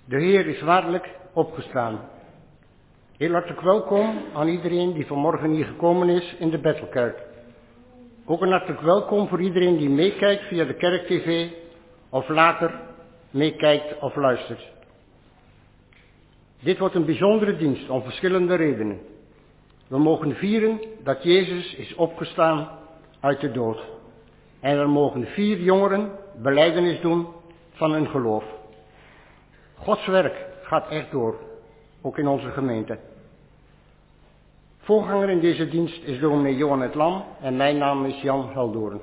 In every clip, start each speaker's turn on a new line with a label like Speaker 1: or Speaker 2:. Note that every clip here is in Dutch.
Speaker 1: De Heer is waarlijk opgestaan. Heel hartelijk welkom aan iedereen die vanmorgen hier gekomen is in de Bethelkerk. Ook een hartelijk welkom voor iedereen die meekijkt via de Kerk-TV of later meekijkt of luistert. Dit wordt een bijzondere dienst om verschillende redenen. We mogen vieren dat Jezus is opgestaan uit de dood. En er mogen 4 jongeren belijdenis doen van hun geloof. Gods werk gaat echt door, ook in onze gemeente. Voorganger in deze dienst is dominee Johan het Lam en mijn naam is Jan Heldoorn.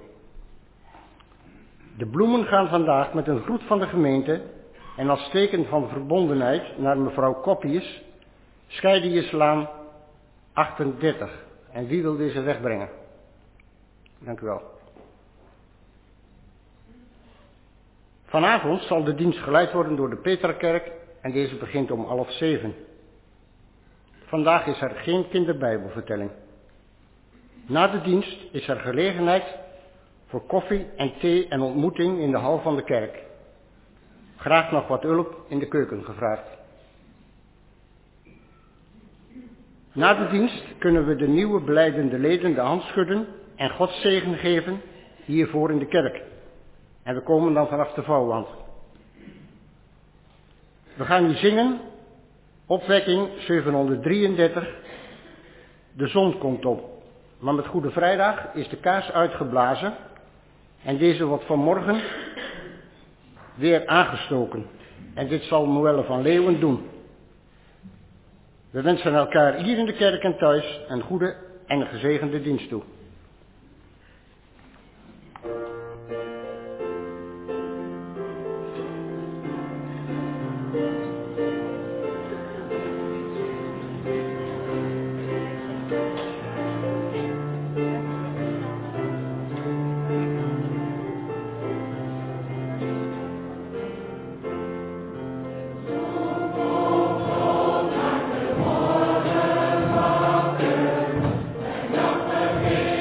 Speaker 1: De bloemen gaan vandaag met een groet van de gemeente en als teken van verbondenheid naar mevrouw Koppius, Scheidiuslaan 38. En wie wil deze wegbrengen? Dank u wel. Vanavond zal de dienst geleid worden door de Petrakerk en deze begint om 6:30. Vandaag is er geen kinderbijbelvertelling. Na de dienst is er gelegenheid voor koffie en thee en ontmoeting in de hal van de kerk. Graag nog wat hulp in de keuken gevraagd. Na de dienst kunnen we de nieuwe belijdende leden de hand schudden en Gods zegen geven hiervoor in de kerk. En we komen dan vanaf de vouwwand. We gaan nu zingen, opwekking 733, de zon komt op. Maar met Goede Vrijdag is de kaars uitgeblazen en deze wordt vanmorgen weer aangestoken. En dit zal Noëlle van Leeuwen doen. We wensen elkaar hier in de kerk en thuis een goede en gezegende dienst toe.
Speaker 2: Amen.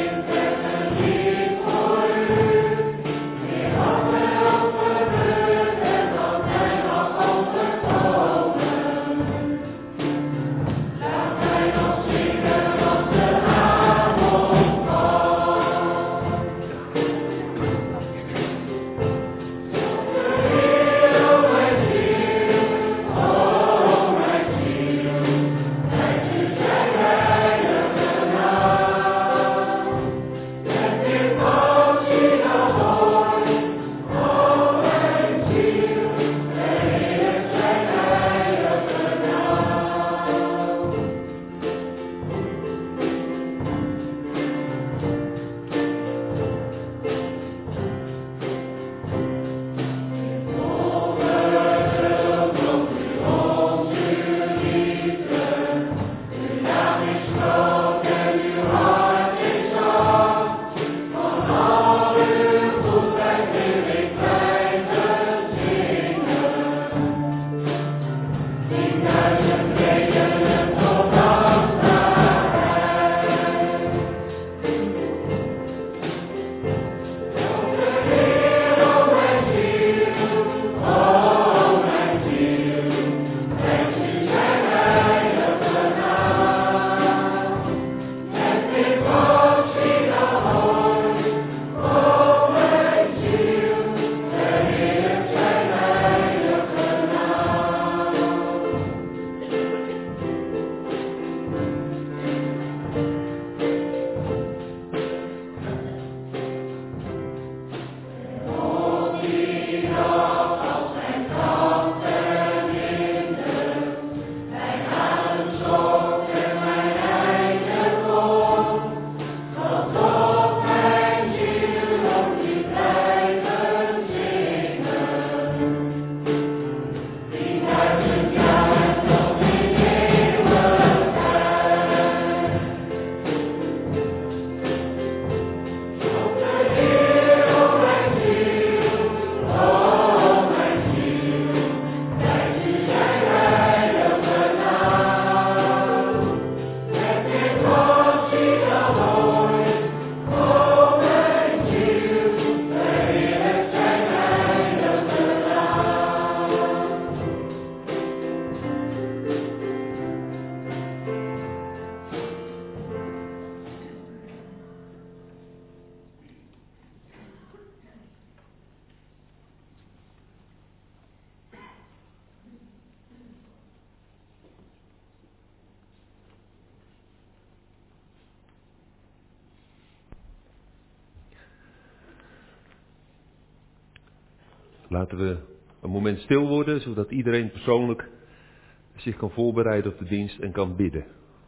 Speaker 2: Laten we een moment stil worden, zodat iedereen persoonlijk zich kan voorbereiden op de dienst en kan bidden.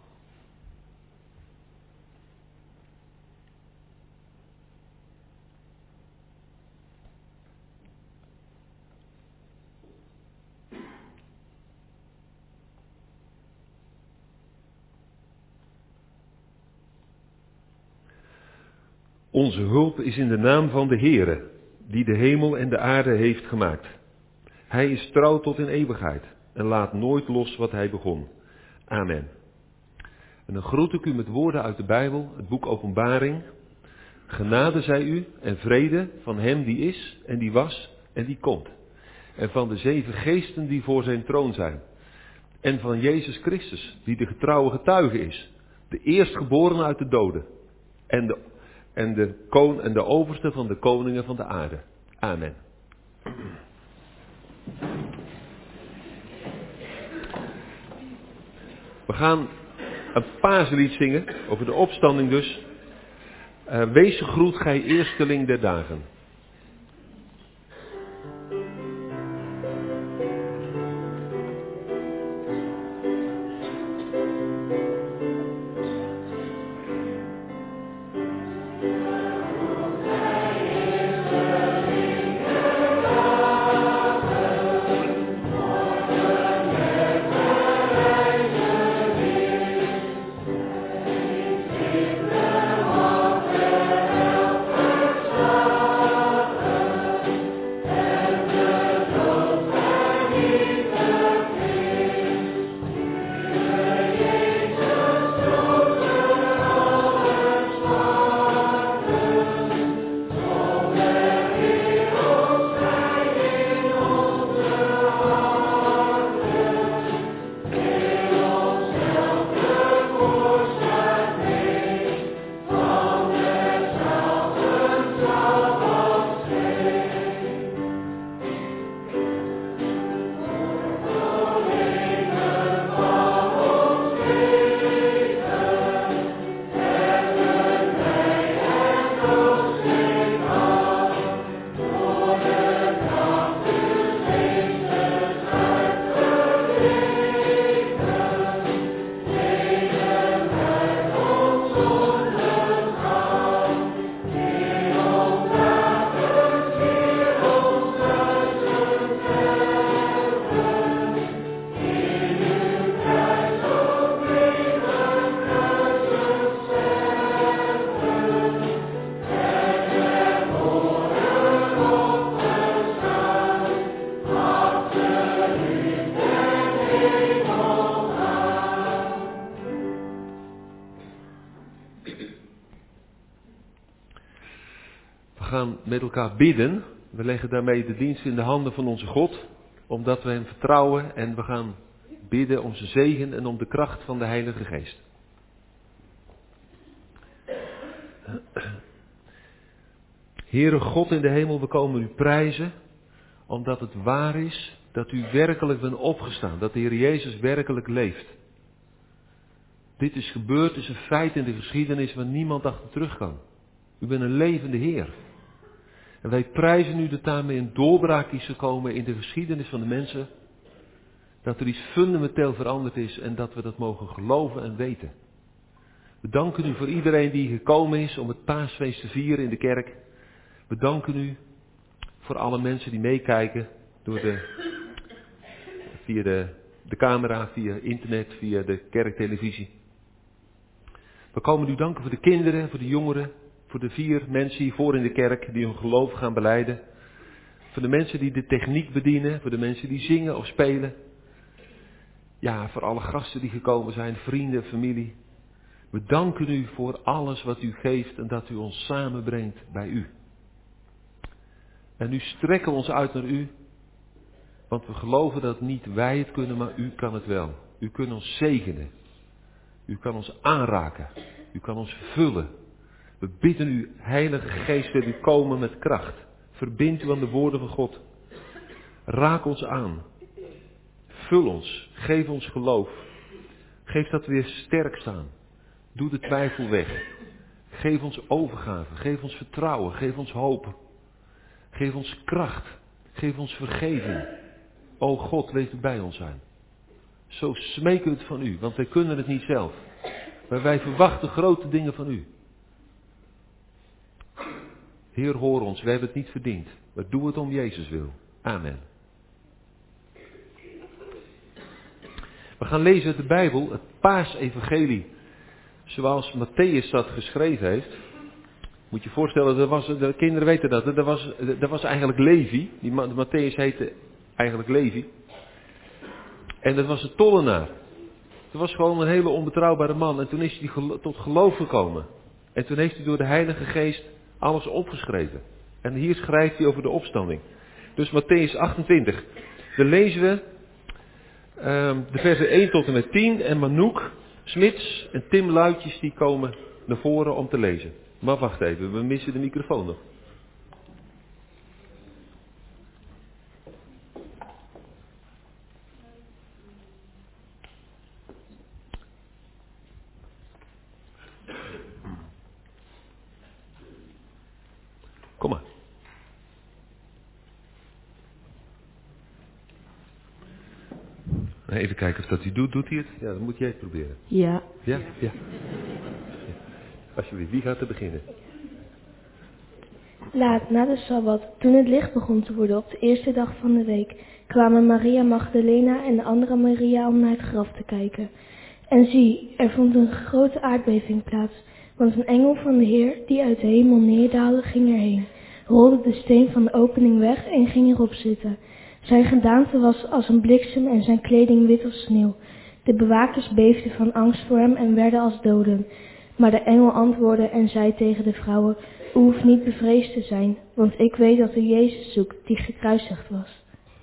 Speaker 2: Onze hulp is in de naam van de Heere, die de hemel en de aarde heeft gemaakt. Hij is trouw tot in eeuwigheid en laat nooit los wat hij begon. Amen. En dan groet ik u met woorden uit de Bijbel, het boek Openbaring. Genade zij u en vrede van hem die is en die was en die komt. En van de 7 geesten die voor zijn troon zijn. En van Jezus Christus, die de getrouwe getuige is. De eerstgeborene uit de doden. En de overste van de koningen van de aarde. Amen. We gaan een paaslied zingen, over de opstanding dus. Wees gegroet, gij eersteling der dagen. We gaan met elkaar bidden. We leggen daarmee de dienst in de handen van onze God, omdat we hem vertrouwen en we gaan bidden om zijn zegen en om de kracht van de Heilige Geest. Heere God in de hemel, we komen u prijzen, omdat het waar is dat u werkelijk bent opgestaan, dat de Heer Jezus werkelijk leeft. Dit is gebeurd, het is een feit in de geschiedenis waar niemand achter terug kan. U bent een levende Heer. En wij prijzen u dat daarmee een doorbraak is gekomen in de geschiedenis van de mensen. Dat er iets fundamenteel veranderd is en dat we dat mogen geloven en weten. We danken u voor iedereen die gekomen is om het paasfeest te vieren in de kerk. We danken u voor alle mensen die meekijken via de camera, via internet, via de kerktelevisie. We komen u danken voor de kinderen, voor de jongeren, voor de 4 mensen hiervoor in de kerk die hun geloof gaan belijden. Voor de mensen die de techniek bedienen, voor de mensen die zingen of spelen. Ja, voor alle gasten die gekomen zijn, vrienden, familie. We danken u voor alles wat u geeft en dat u ons samenbrengt bij u. En nu strekken we ons uit naar u, want we geloven dat niet wij het kunnen, maar u kan het wel. U kunt ons zegenen. U kan ons aanraken. U kan ons vullen. We bidden u, Heilige Geest, wil u komen met kracht. Verbind u aan de woorden van God. Raak ons aan. Vul ons. Geef ons geloof. Geef dat we weer sterk staan. Doe de twijfel weg. Geef ons overgave. Geef ons vertrouwen. Geef ons hoop. Geef ons kracht. Geef ons vergeving. O God, wees er bij ons aan. Zo smeken we het van u, want wij kunnen het niet zelf. Maar wij verwachten grote dingen van u. Heer, hoor ons, wij hebben het niet verdiend. Maar doe het om Jezus wil. Amen. We gaan lezen uit de Bijbel, het Paasevangelie. Zoals Mattheüs dat geschreven heeft. Moet je je voorstellen, de kinderen weten dat. Er was eigenlijk Levi. Mattheüs heette eigenlijk Levi. En dat was een tollenaar. Dat was gewoon een hele onbetrouwbare man. En toen is hij tot geloof gekomen. En toen heeft hij door de Heilige Geest alles opgeschreven. En hier schrijft hij over de opstanding. Dus Mattheüs 28. Dan lezen we de versen 1 tot en met 10. En Manouk Smits en Tim Luitjes die komen naar voren om te lezen. Maar wacht even, we missen de microfoon nog. Kom maar. Even kijken of dat hij doet. Doet hij het? Ja, dan moet jij het proberen.
Speaker 3: Ja.
Speaker 2: Ja? Ja. Alsjeblieft, wie gaat er beginnen?
Speaker 4: Laat na de Sabbat, toen het licht begon te worden op de eerste dag van de week, kwamen Maria Magdalena en de andere Maria om naar het graf te kijken. En zie, er vond een grote aardbeving plaats, want een engel van de Heer, die uit de hemel neerdaalde, ging erheen, rolde de steen van de opening weg en ging erop zitten. Zijn gedaante was als een bliksem en zijn kleding wit als sneeuw. De bewakers beefden van angst voor hem en werden als doden. Maar de engel antwoordde en zei tegen de vrouwen: U hoeft niet bevreesd te zijn, want ik weet dat u Jezus zoekt, die gekruisigd was.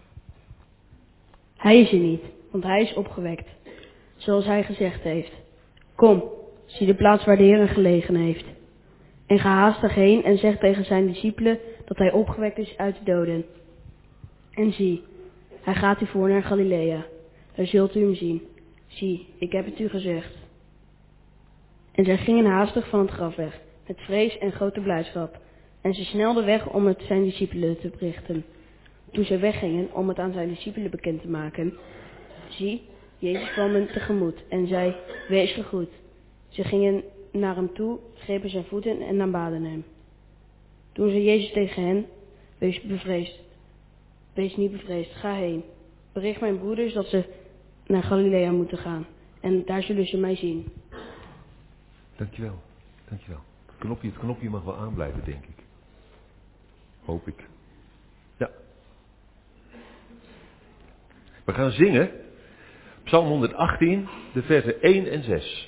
Speaker 3: Hij is er niet, want hij is opgewekt, zoals hij gezegd heeft. Kom, zie de plaats waar de Heer gelegen heeft. En ga haastig heen en zeg tegen zijn discipelen dat hij opgewekt is uit de doden. En zie, hij gaat u voor naar Galilea. Daar zult u hem zien. Zie, ik heb het u gezegd. En zij gingen haastig van het graf weg, met vrees en grote blijdschap. En ze snelden weg om het zijn discipelen te berichten. Toen zij weggingen om het aan zijn discipelen bekend te maken, zie, Jezus kwam hen tegemoet en zei: Wees gegroet. Ze gingen naar hem toe, grepen zijn voeten en aanbaden hem. Toen zei Jezus tegen hen: Wees niet bevreesd, ga heen. Bericht mijn broeders dat ze naar Galilea moeten gaan. En daar zullen ze mij zien.
Speaker 2: Dankjewel, dankjewel. Het knopje mag wel aanblijven, denk ik. Hoop ik. Ja. We gaan zingen. Psalm 118, de versen 1 en 6.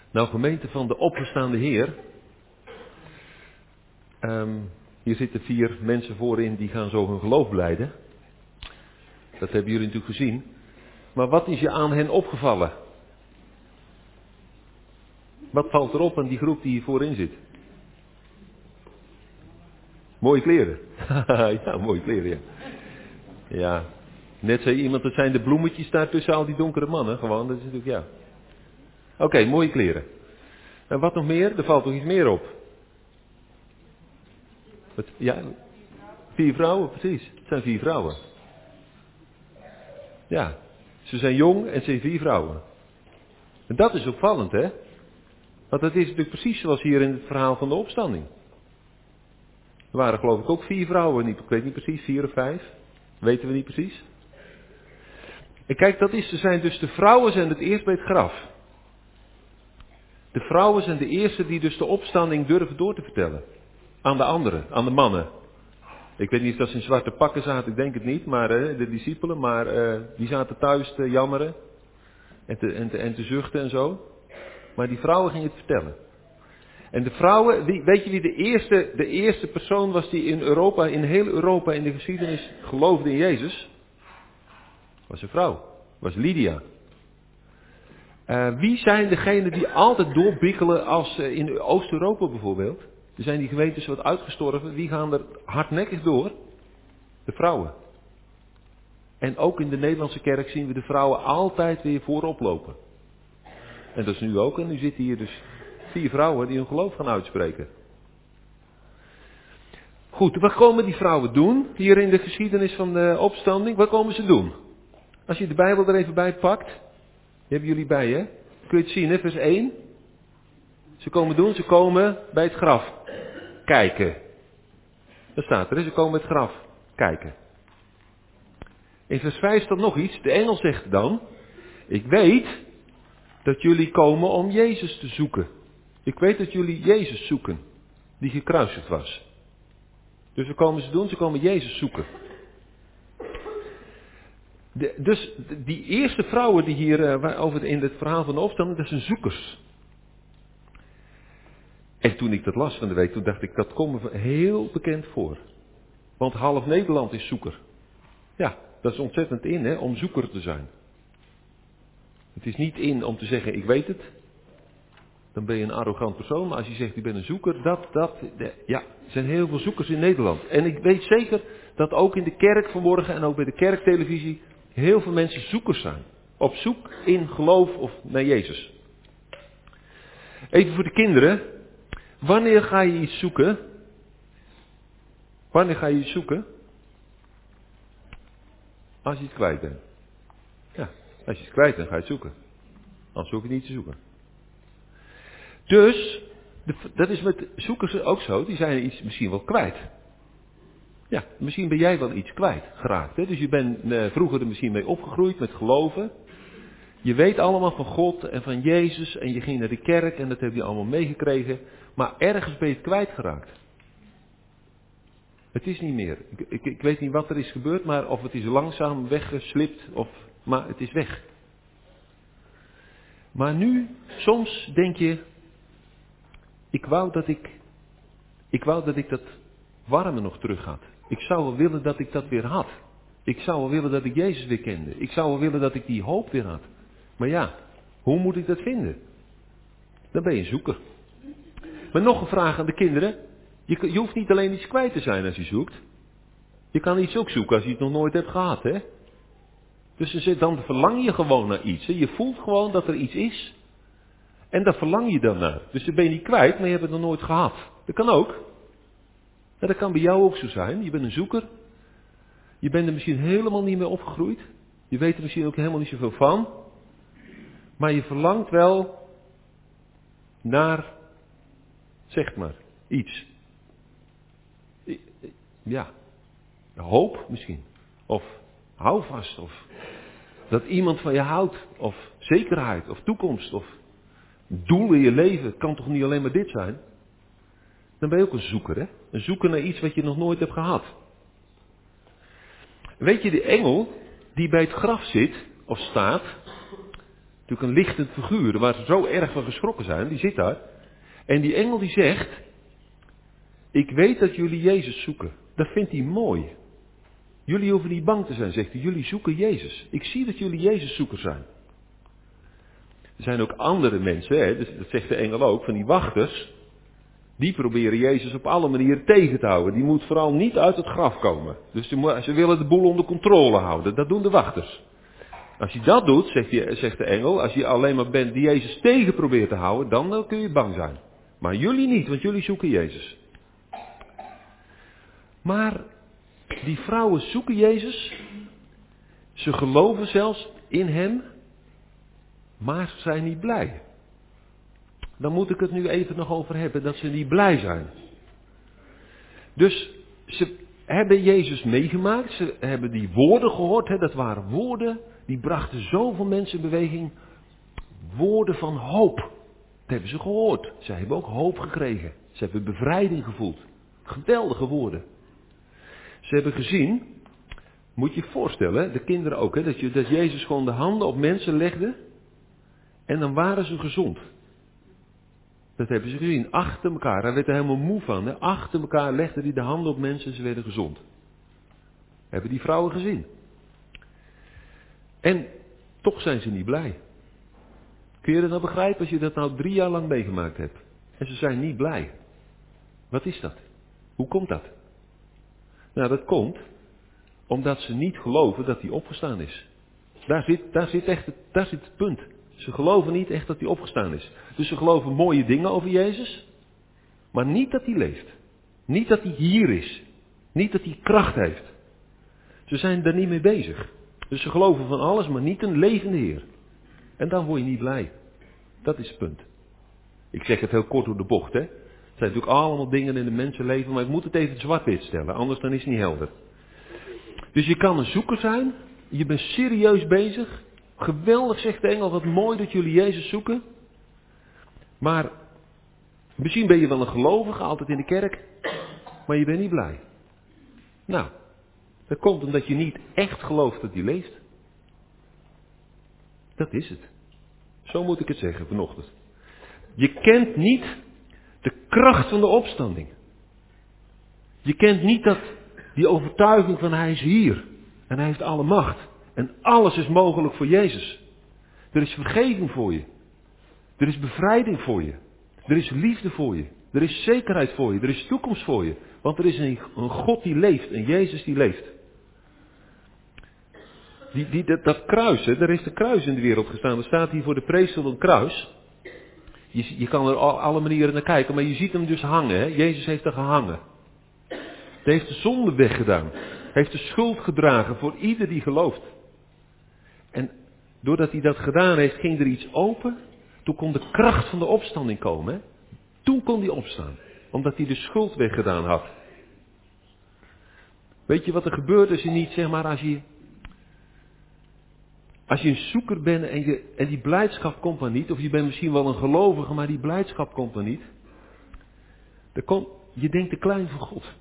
Speaker 2: Nou, gemeente van de opgestaande Heer. Hier zitten 4 mensen voorin die gaan zo hun geloof belijden. Dat hebben jullie natuurlijk gezien. Maar wat is je aan hen opgevallen? Wat valt erop aan die groep die hier voorin zit? Mooie kleren. Ja, mooie kleren, ja. Ja, net zei iemand, dat zijn de bloemetjes daar tussen al die donkere mannen. Gewoon, dat is natuurlijk, ja. Oké, mooie kleren. En wat nog meer? Er valt nog iets meer op. Ja, 4 vrouwen, precies. Het zijn 4 vrouwen. Ja, ze zijn jong en ze zijn 4 vrouwen. En dat is opvallend, hè? Want dat is natuurlijk precies zoals hier in het verhaal van de opstanding. Er waren geloof ik ook 4 vrouwen, ik weet niet precies, 4 of 5. Weten we niet precies. En kijk, de vrouwen zijn het eerst bij het graf. De vrouwen zijn de eerste die dus de opstanding durven door te vertellen. Aan de anderen, aan de mannen. Ik weet niet of dat ze in zwarte pakken zaten, ik denk het niet, maar de discipelen, maar die zaten thuis te jammeren en te zuchten en zo. Maar die vrouwen gingen het vertellen. En de vrouwen, weet je wie de eerste persoon was die in heel Europa in de geschiedenis geloofde in Jezus? Was een vrouw, was Lydia. Wie zijn degenen die altijd doorbikkelen als in Oost-Europa bijvoorbeeld? Er zijn die gemeentes wat uitgestorven, wie gaan er hardnekkig door? De vrouwen. En ook in de Nederlandse kerk zien we de vrouwen altijd weer voorop lopen. En dat is nu ook, en nu zitten hier dus 4 vrouwen die hun geloof gaan uitspreken. Goed, wat komen die vrouwen doen hier in de geschiedenis van de opstanding? Wat komen ze doen? Als je de Bijbel er even bij pakt, die hebben jullie bij hè? Kun je het zien, hè? Vers 1. Ze komen bij het graf kijken. Dat staat er, hè? Ze komen bij het graf kijken. In vers 5 staat nog iets. De engel zegt dan, ik weet dat jullie komen om Jezus te zoeken. Ik weet dat jullie Jezus zoeken, die gekruisigd was. Dus wat komen ze doen? Ze komen Jezus zoeken. Dus die eerste vrouwen die hier over in het verhaal van de opstanding, dat zijn zoekers. En toen ik dat las van de week, toen dacht ik, dat komt me heel bekend voor. Want half Nederland is zoeker. Ja, dat is ontzettend in, hè, om zoeker te zijn. Het is niet in om te zeggen, ik weet het. Dan ben je een arrogant persoon. Maar als je zegt, ik ben een zoeker, ja, er zijn heel veel zoekers in Nederland. En ik weet zeker dat ook in de kerk vanmorgen en ook bij de kerktelevisie heel veel mensen zoekers zijn. Op zoek in geloof of naar Jezus. Even voor de kinderen. Wanneer ga je iets zoeken? Wanneer ga je iets zoeken? Als je het kwijt bent. Ja, als je het kwijt bent, ga je het zoeken. Anders hoef je niet te zoeken. Dus, dat is met zoekers ook zo, die zijn iets misschien wel kwijt. Ja, misschien ben jij wel iets kwijt geraakt. Hè? Dus je bent vroeger er misschien mee opgegroeid met geloven. Je weet allemaal van God en van Jezus en je ging naar de kerk en dat heb je allemaal meegekregen. Maar ergens ben je het kwijtgeraakt. Het is niet meer. Ik weet niet wat er is gebeurd, maar of het is langzaam weggeslipt, maar het is weg. Maar nu, soms denk je, ik wou dat ik dat warme nog terug had. Ik zou wel willen dat ik dat weer had. Ik zou wel willen dat ik Jezus weer kende. Ik zou wel willen dat ik die hoop weer had. Maar ja, hoe moet ik dat vinden? Dan ben je een zoeker. Maar nog een vraag aan de kinderen. Je hoeft niet alleen iets kwijt te zijn als je zoekt. Je kan iets ook zoeken als je het nog nooit hebt gehad, hè? Dus dan verlang je gewoon naar iets. Hè? Je voelt gewoon dat er iets is. En daar verlang je dan naar. Dus dan ben je niet kwijt, maar je hebt het nog nooit gehad. Dat kan ook. Ja, dat kan bij jou ook zo zijn. Je bent een zoeker. Je bent er misschien helemaal niet mee opgegroeid. Je weet er misschien ook helemaal niet zoveel van. Maar je verlangt wel naar, zeg maar, iets. Ja, hoop misschien. Of houvast. Of dat iemand van je houdt. Of zekerheid. Of toekomst. Of doel in je leven. Het kan toch niet alleen maar dit zijn? Dan ben je ook een zoeker, hè? Een zoeker naar iets wat je nog nooit hebt gehad. Weet je, de engel die bij het graf zit, of staat, Natuurlijk een lichtend figuur, waar ze zo erg van geschrokken zijn. Die zit daar. En die engel die zegt, ik weet dat jullie Jezus zoeken. Dat vindt hij mooi. Jullie hoeven niet bang te zijn, zegt hij. Jullie zoeken Jezus. Ik zie dat jullie Jezus zoekers zijn. Er zijn ook andere mensen, hè, dus dat zegt de engel ook, van die wachters. Die proberen Jezus op alle manieren tegen te houden. Die moet vooral niet uit het graf komen. Dus ze willen de boel onder controle houden. Dat doen de wachters. Als je dat doet, zegt de engel, als je alleen maar bent die Jezus tegen probeert te houden, dan kun je bang zijn. Maar jullie niet, want jullie zoeken Jezus. Maar die vrouwen zoeken Jezus. Ze geloven zelfs in hem. Maar ze zijn niet blij. Dan moet ik het nu even nog over hebben dat ze niet blij zijn. Dus ze hebben Jezus meegemaakt. Ze hebben die woorden gehoord. Hè, dat waren woorden die brachten zoveel mensen in beweging. Woorden van hoop. Dat hebben ze gehoord. Ze hebben ook hoop gekregen. Ze hebben bevrijding gevoeld. Geweldige woorden. Ze hebben gezien, moet je je voorstellen, de kinderen ook, hè, dat Jezus gewoon de handen op mensen legde. En dan waren ze gezond. Dat hebben ze gezien, achter elkaar. Hij werd er helemaal moe van. Hè? Achter elkaar legde hij de handen op mensen en ze werden gezond. Hebben die vrouwen gezien. En toch zijn ze niet blij. Kun je dat nou begrijpen als je dat nou 3 jaar lang meegemaakt hebt? En ze zijn niet blij. Wat is dat? Hoe komt dat? Nou, dat komt omdat ze niet geloven dat hij opgestaan is. Daar zit het punt. Ze geloven niet echt dat hij opgestaan is. Dus ze geloven mooie dingen over Jezus. Maar niet dat hij leeft. Niet dat hij hier is. Niet dat hij kracht heeft. Ze zijn daar niet mee bezig. Dus ze geloven van alles, maar niet een levende Heer. En dan word je niet blij. Dat is het punt. Ik zeg het heel kort door de bocht, hè. Het zijn natuurlijk allemaal dingen in het mensenleven, maar ik moet het even zwart-wit stellen. Anders dan is het niet helder. Dus je kan een zoeker zijn. Je bent serieus bezig. Geweldig, zegt de engel, wat mooi dat jullie Jezus zoeken. Maar misschien ben je wel een gelovige, altijd in de kerk, maar je bent niet blij. Nou, dat komt omdat je niet echt gelooft dat hij leeft. Dat is het. Zo moet ik het zeggen vanochtend. Je kent niet de kracht van de opstanding. Je kent niet die overtuiging van hij is hier. En hij heeft alle macht. En alles is mogelijk voor Jezus. Er is vergeving voor je. Er is bevrijding voor je. Er is liefde voor je. Er is zekerheid voor je. Er is toekomst voor je. Want er is een God die leeft. Een Jezus die leeft. Dat kruis, hè, er is een kruis in de wereld gestaan. Er staat hier voor de priester een kruis. Je kan er alle manieren naar kijken, maar je ziet hem dus hangen. Hè? Jezus heeft er gehangen. Hij heeft de zonde weggedaan. Hij heeft de schuld gedragen voor ieder die gelooft. En doordat hij dat gedaan heeft, ging er iets open. Toen kon de kracht van de opstanding komen. Hè? Toen kon hij opstaan. Omdat hij de schuld weggedaan had. Weet je wat er gebeurt als je niet, zeg maar, als je een zoeker bent en die blijdschap komt maar niet. Of je bent misschien wel een gelovige, maar die blijdschap komt maar niet. Je denkt te klein voor God.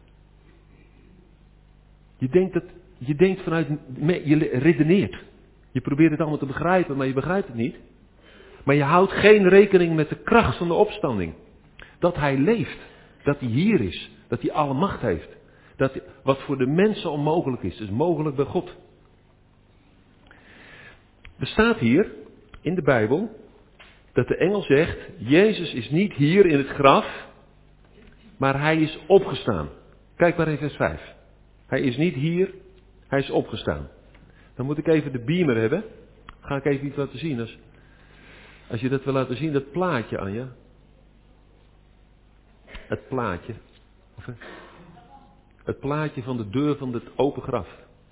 Speaker 2: Je denkt vanuit, je redeneert. Je probeert het allemaal te begrijpen, maar je begrijpt het niet. Maar je houdt geen rekening met de kracht van de opstanding. Dat hij leeft. Dat hij hier is. Dat hij alle macht heeft. Dat wat voor de mensen onmogelijk is mogelijk bij God. Er staat hier in de Bijbel dat de engel zegt, Jezus is niet hier in het graf, maar hij is opgestaan. Kijk maar in vers 5. Hij is niet hier, hij is opgestaan. Dan moet ik even de beamer hebben. Ga ik even iets laten zien. Als je dat wil laten zien, dat plaatje, Anja. Het plaatje. Het plaatje van de deur van het open graf.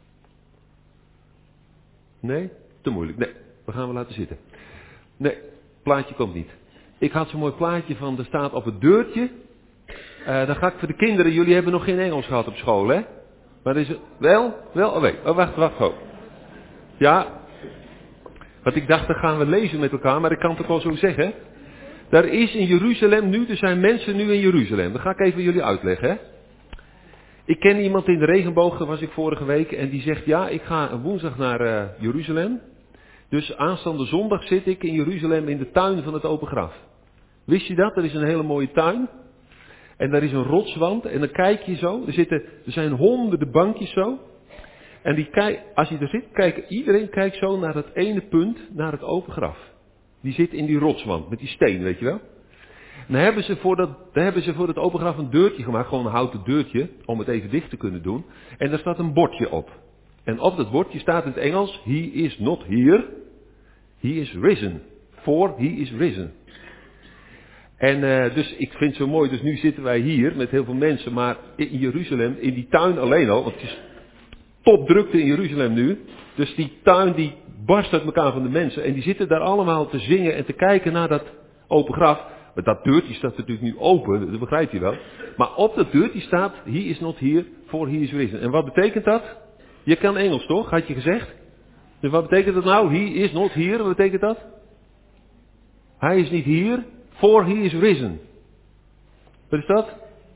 Speaker 2: Nee? Te moeilijk. Nee, we gaan we laten zitten. Nee, plaatje komt niet. Ik had zo'n mooi plaatje van, er staat op het deurtje. Dan ga ik voor de kinderen, jullie hebben nog geen Engels gehad op school, hè? Maar is het wel? Oh nee, wacht. Oh. Ja, want ik dacht, dan gaan we lezen met elkaar, maar ik kan het ook wel zo zeggen. Daar is in Jeruzalem nu, er zijn mensen nu in Jeruzalem. Dat ga ik even jullie uitleggen, hè? Ik ken iemand in de regenboog, daar was ik vorige week, en die zegt, ja, ik ga woensdag naar Jeruzalem. Dus aanstaande zondag zit ik in Jeruzalem in de tuin van het open graf. Wist je dat? Er is een hele mooie tuin. En daar is een rotswand. En dan kijk je zo. Er zijn honderden bankjes zo. En als je er zit, iedereen kijkt zo naar het ene punt, naar het open graf. Die zit in die rotswand, met die steen, weet je wel. En dan hebben ze voor het open graf een deurtje gemaakt, gewoon een houten deurtje, om het even dicht te kunnen doen. En daar staat een bordje op. En op dat bordje staat in het Engels, he is not here, he is risen. For he is risen. En dus ik vind het zo mooi, dus nu zitten wij hier met heel veel mensen, maar in Jeruzalem, in die tuin alleen al, want het is topdrukte in Jeruzalem nu. Dus die tuin die barst uit elkaar van de mensen. En die zitten daar allemaal te zingen en te kijken naar dat open graf. Maar dat deurtje staat natuurlijk nu open, dat begrijpt je wel. Maar op dat deurtje staat, he is not here, for he is risen. En wat betekent dat? Je kan Engels toch, had je gezegd? Dus wat betekent dat nou? He is not here, wat betekent dat? Hij is niet hier, for he is risen. Wat is dat?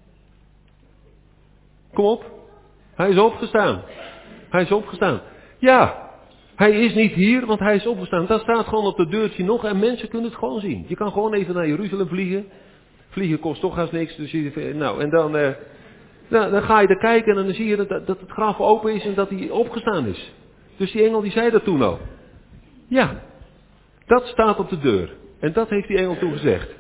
Speaker 2: Kom op. Hij is opgestaan. Hij is opgestaan. Ja, hij is niet hier, want hij is opgestaan. Dat staat gewoon op het deurtje nog en mensen kunnen het gewoon zien. Je kan gewoon even naar Jeruzalem vliegen. Vliegen kost toch haast niks. Dus en dan ga je er kijken en dan zie je dat het graf open is en dat hij opgestaan is. Dus die engel die zei dat toen al. Ja, dat staat op de deur. En dat heeft die engel toen gezegd.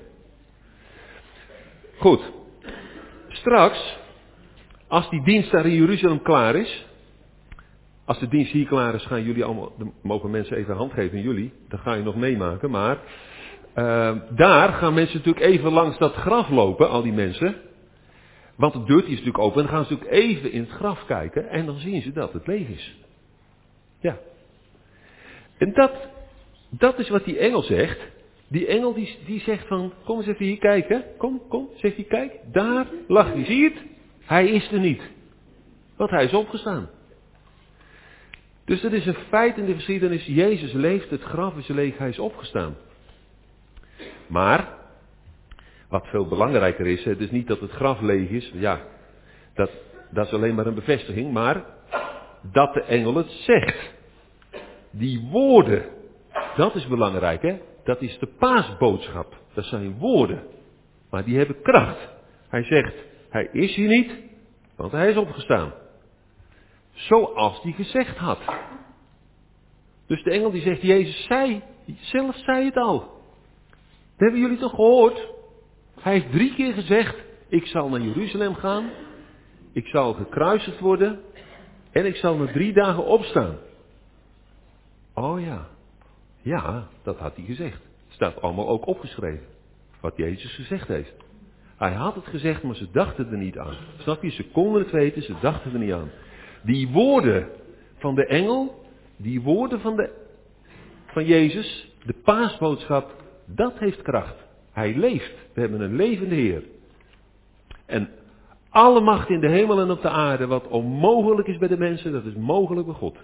Speaker 2: Goed. Straks, als die dienst daar in Jeruzalem klaar is. Als de dienst hier klaar is, gaan jullie allemaal, dan mogen mensen even een hand geven aan jullie. Dat ga je nog meemaken. Maar daar gaan mensen natuurlijk even langs dat graf lopen, al die mensen. Want de deurtje is natuurlijk open. En dan gaan ze natuurlijk even in het graf kijken. En dan zien ze dat het leeg is. Ja. En dat is wat die engel zegt. Die engel die zegt van, kom eens even hier kijken. Kom, zegt hij, kijk. Daar lag hij. Zie je het? Hij is er niet. Want hij is opgestaan. Dus dat is een feit in de geschiedenis. Jezus leeft, het graf is leeg, hij is opgestaan. Maar, wat veel belangrijker is, het is niet dat het graf leeg is. Ja, dat is alleen maar een bevestiging. Maar, dat de engel het zegt. Die woorden, dat is belangrijk, hè. Dat is de paasboodschap. Dat zijn woorden. Maar die hebben kracht. Hij zegt, hij is hier niet, want hij is opgestaan. Zoals hij gezegd had. Dus de engel die zegt, Jezus zelf zei het al. Dat hebben jullie toch gehoord? Hij heeft 3 keer gezegd, ik zal naar Jeruzalem gaan. Ik zal gekruisigd worden. En ik zal na 3 dagen opstaan. Oh ja. Ja, dat had hij gezegd. Staat allemaal ook opgeschreven. Wat Jezus gezegd heeft. Hij had het gezegd, maar ze dachten er niet aan. Snap je? Ze konden het weten, ze dachten er niet aan. Die woorden van de engel, die woorden van Jezus, de paasboodschap, dat heeft kracht. Hij leeft. We hebben een levende Heer. En alle macht in de hemel en op de aarde, wat onmogelijk is bij de mensen, dat is mogelijk bij God.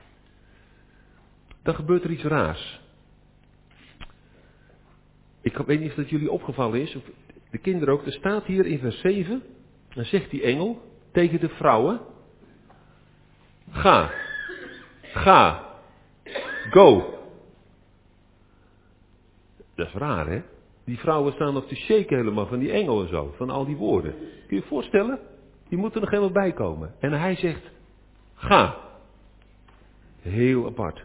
Speaker 2: Dan gebeurt er iets raars. Ik weet niet of dat jullie opgevallen is, of de kinderen ook. Er staat hier in vers 7, dan zegt die engel tegen de vrouwen, ga, go. Dat is raar, hè? Die vrouwen staan nog te shaken helemaal van die engel en zo, van al die woorden. Kun je je voorstellen? Die moeten er nog helemaal bij komen. En hij zegt, ga. Heel apart.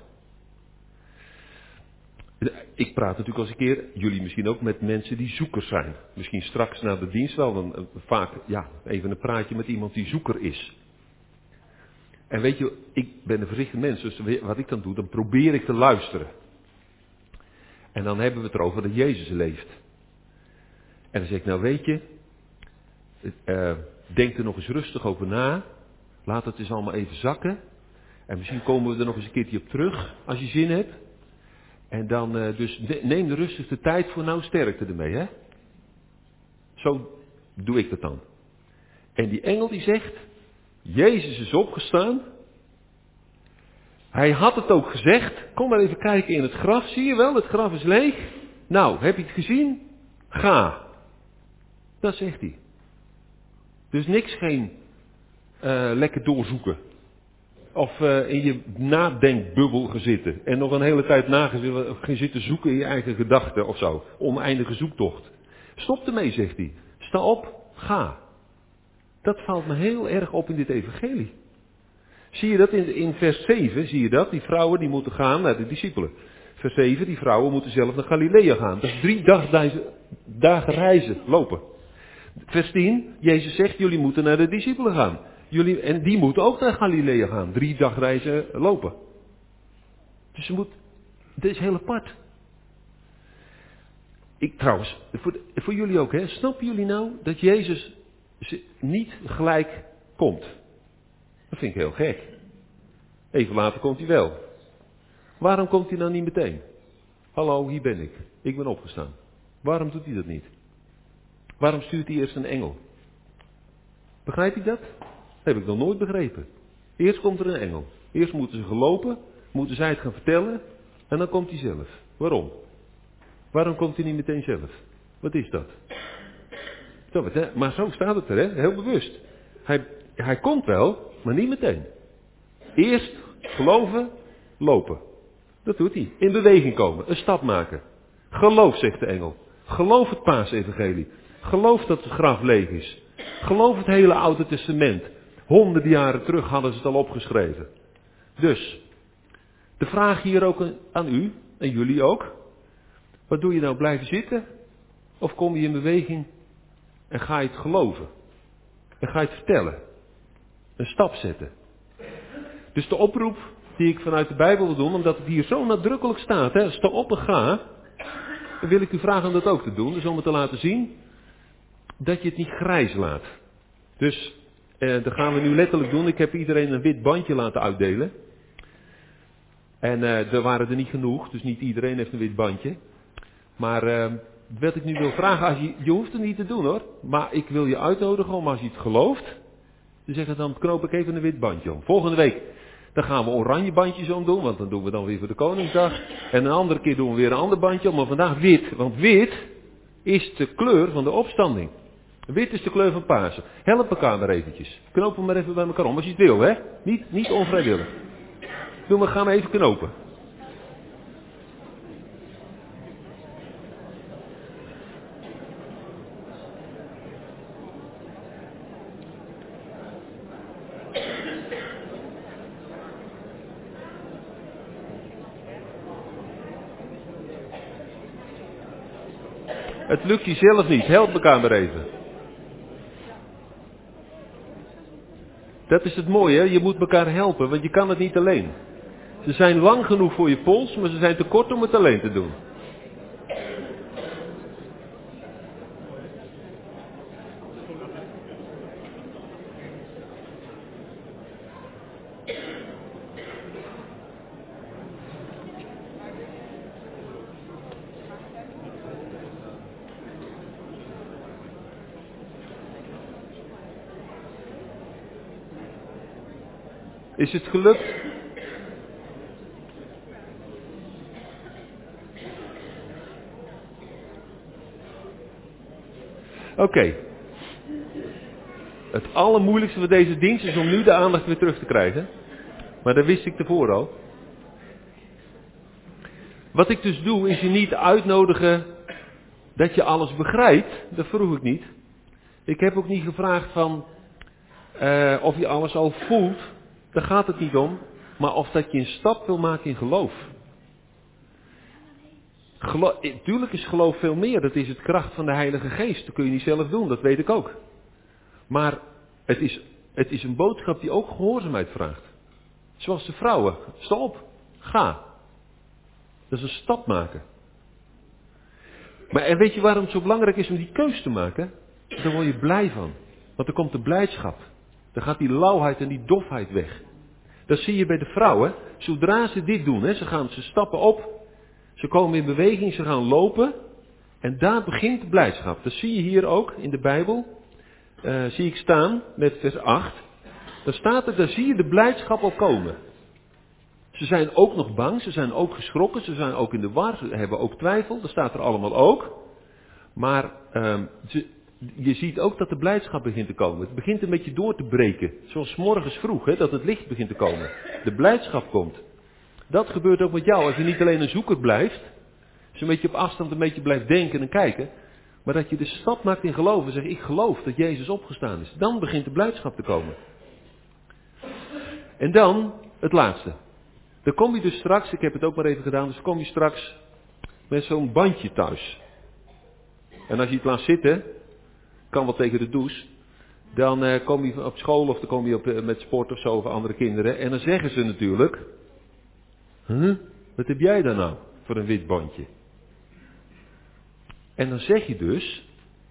Speaker 2: Ik praat natuurlijk als een keer, jullie misschien ook, met mensen die zoekers zijn. Misschien straks na de dienst wel, dan vaak, even een praatje met iemand die zoeker is. En weet je, ik ben een voorzichtig mens, dus wat ik dan doe, dan probeer ik te luisteren. En dan hebben we het erover dat Jezus leeft. En dan zeg ik, nou weet je, denk er nog eens rustig over na. Laat het eens allemaal even zakken. En misschien komen we er nog eens een keertje op terug, als je zin hebt. En dan, dus neem er rustig de tijd voor, nou sterkte ermee, hè. Zo doe ik dat dan. En die engel die zegt, Jezus is opgestaan. Hij had het ook gezegd. Kom maar even kijken in het graf. Zie je wel, het graf is leeg. Nou, heb je het gezien? Ga. Dat zegt hij. Dus niks geen lekker doorzoeken. Of in je nadenkbubbel gaan zitten. En nog een hele tijd gaan zitten zoeken in je eigen gedachten of zo. Oneindige zoektocht. Stop ermee, zegt hij. Sta op, ga. Dat valt me heel erg op in dit evangelie. Zie je dat in vers 7, zie je dat? Die vrouwen die moeten gaan naar de discipelen. Vers 7, die vrouwen moeten zelf naar Galilea gaan. Dat is 3 dagen reizen, lopen. Vers 10, Jezus zegt, jullie moeten naar de discipelen gaan. En die moeten ook naar Galilea gaan. 3 dagreizen lopen. Dus dit is heel apart. Trouwens, voor jullie ook, hè? Snappen jullie nou dat Jezus niet gelijk komt? Dat vind ik heel gek. Even later komt hij wel. Waarom komt hij dan niet meteen? Hallo, hier ben ik. Ik ben opgestaan. Waarom doet hij dat niet? Waarom stuurt hij eerst een engel? Begrijp je dat? Dat heb ik nog nooit begrepen. Eerst komt er een engel. Eerst moeten ze gelopen, moeten zij het gaan vertellen en dan komt hij zelf. Waarom? Waarom komt hij niet meteen zelf? Wat is dat? Maar zo staat het er, hè? Heel bewust. Hij komt wel, maar niet meteen. Eerst geloven, lopen. Dat doet hij. In beweging komen, een stap maken. Geloof, zegt de engel. Geloof het paasevangelie. Geloof dat het graf leeg is. Geloof het hele Oude Testament. Honderden jaren terug hadden ze het al opgeschreven. Dus, de vraag hier ook aan u, en jullie ook. Wat doe je nou, blijven zitten? Of kom je in beweging en ga je het geloven? En ga je het vertellen? Een stap zetten. Dus de oproep die ik vanuit de Bijbel wil doen, omdat het hier zo nadrukkelijk staat, hè, sta op en ga. Dan wil ik u vragen om dat ook te doen. Dus om het te laten zien dat je het niet grijs laat. Dus dat gaan we nu letterlijk doen. Ik heb iedereen een wit bandje laten uitdelen. En er waren er niet genoeg, dus niet iedereen heeft een wit bandje. Maar wat ik nu wil vragen, je hoeft het niet te doen hoor. Maar ik wil je uitnodigen om als je het gelooft, te zeggen dan knoop ik even een wit bandje om. Volgende week, dan gaan we oranje bandjes om doen, want dan doen we dan weer voor de Koningsdag. En een andere keer doen we weer een ander bandje om, maar vandaag wit. Want wit is de kleur van de opstanding. Wit is de kleur van Pasen. Help elkaar maar eventjes. Knoop hem maar even bij elkaar om, als je het wil, hè. Niet onvrijwillig. Doe maar, gaan we even knopen. Het lukt je zelf niet. Help elkaar maar even. Dat is het mooie, hè? Je moet elkaar helpen, want je kan het niet alleen. Ze zijn lang genoeg voor je pols, maar ze zijn te kort om het alleen te doen. Is het gelukt? Oké. Het allermoeilijkste van deze dienst is om nu de aandacht weer terug te krijgen. Maar dat wist ik tevoren al. Wat ik dus doe, is je niet uitnodigen dat je alles begrijpt. Dat vroeg ik niet. Ik heb ook niet gevraagd van of je alles al voelt. Daar gaat het niet om. Maar of dat je een stap wil maken in geloof. Tuurlijk is geloof veel meer. Dat is het kracht van de Heilige Geest. Dat kun je niet zelf doen. Dat weet ik ook. Maar het is een boodschap die ook gehoorzaamheid vraagt. Zoals de vrouwen. Sta op. Ga. Dat is een stap maken. Maar weet je waarom het zo belangrijk is om die keus te maken? Daar word je blij van. Want er komt de blijdschap. Dan gaat die lauwheid en die dofheid weg. Dat zie je bij de vrouwen. Zodra ze dit doen, hè, ze stappen op. Ze komen in beweging, ze gaan lopen. En daar begint de blijdschap. Dat zie je hier ook in de Bijbel. Zie ik staan met vers 8. Dan staat er, daar zie je de blijdschap al komen. Ze zijn ook nog bang, ze zijn ook geschrokken, ze zijn ook in de war, ze hebben ook twijfel. Dat staat er allemaal ook. Maar je ziet ook dat de blijdschap begint te komen. Het begint een beetje door te breken. Zoals 's morgens vroeg, hè, dat het licht begint te komen. De blijdschap komt. Dat gebeurt ook met jou. Als je niet alleen een zoeker blijft. Dus een beetje op afstand een beetje blijft denken en kijken. Maar dat je de stap maakt in geloven. Zeg, ik geloof dat Jezus opgestaan is. Dan begint de blijdschap te komen. En dan het laatste. Dan kom je dus straks, ik heb het ook maar even gedaan. Dus kom je straks met zo'n bandje thuis. En als je het laat zitten, kan wel tegen de douche. Dan kom je op school of dan kom je met sport of zo of andere kinderen. En dan zeggen ze natuurlijk. Wat heb jij daar nou voor een wit bandje? En dan zeg je dus.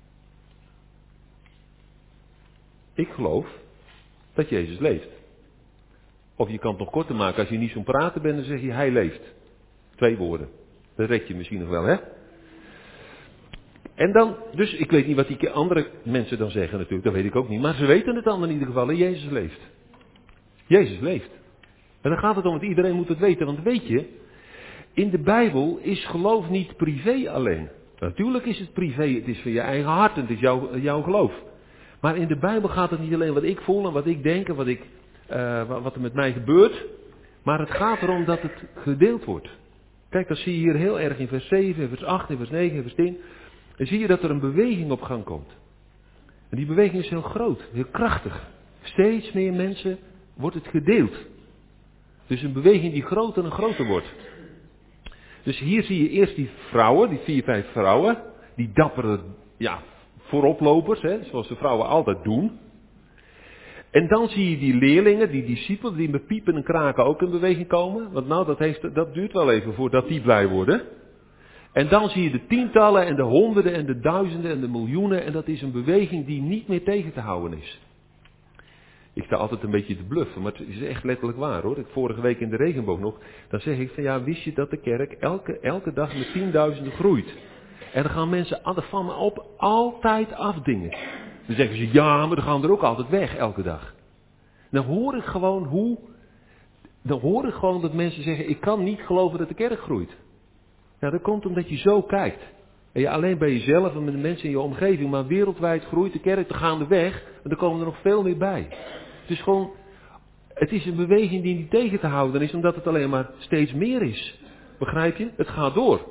Speaker 2: Ik geloof dat Jezus leeft. Of je kan het nog korter maken. Als je niet zo'n praten bent, dan zeg je hij leeft. 2 woorden. Dat red je misschien nog wel, hè? En dan, dus ik weet niet wat die andere mensen dan zeggen natuurlijk, dat weet ik ook niet. Maar ze weten het dan in ieder geval, Jezus leeft. Jezus leeft. En dan gaat het om, want iedereen moet het weten. Want weet je, in de Bijbel is geloof niet privé alleen. Natuurlijk is het privé, het is van je eigen hart en het is jouw geloof. Maar in de Bijbel gaat het niet alleen wat ik voel en wat ik denk en wat er met mij gebeurt. Maar het gaat erom dat het gedeeld wordt. Kijk, dat zie je hier heel erg in vers 7, in vers 8, in vers 9, in vers 10. Dan zie je dat er een beweging op gang komt. En die beweging is heel groot, heel krachtig. Steeds meer mensen wordt het gedeeld. Dus een beweging die groter en groter wordt. Dus hier zie je eerst die vrouwen, die 4, 5 vrouwen. Die dappere, vooroplopers, hè, zoals de vrouwen altijd doen. En dan zie je die leerlingen, die discipelen, die met piepen en kraken ook in beweging komen. Want dat duurt wel even voordat die blij worden. En dan zie je de tientallen en de honderden en de duizenden en de miljoenen. En dat is een beweging die niet meer tegen te houden is. Ik sta altijd een beetje te bluffen, maar het is echt letterlijk waar hoor. Vorige week in de regenboog nog, dan zeg ik van wist je dat de kerk elke dag met 10.000 groeit. En dan gaan mensen van me op altijd afdingen. Dan zeggen ze ja, maar dan gaan er ook altijd weg elke dag. Dan hoor ik gewoon dat mensen zeggen, ik kan niet geloven dat de kerk groeit. Nou, dat komt omdat je zo kijkt. En je alleen bij jezelf en met de mensen in je omgeving, maar wereldwijd groeit de kerk te gaandeweg. En er komen er nog veel meer bij. Het is een beweging die niet tegen te houden is, omdat het alleen maar steeds meer is. Begrijp je? Het gaat door.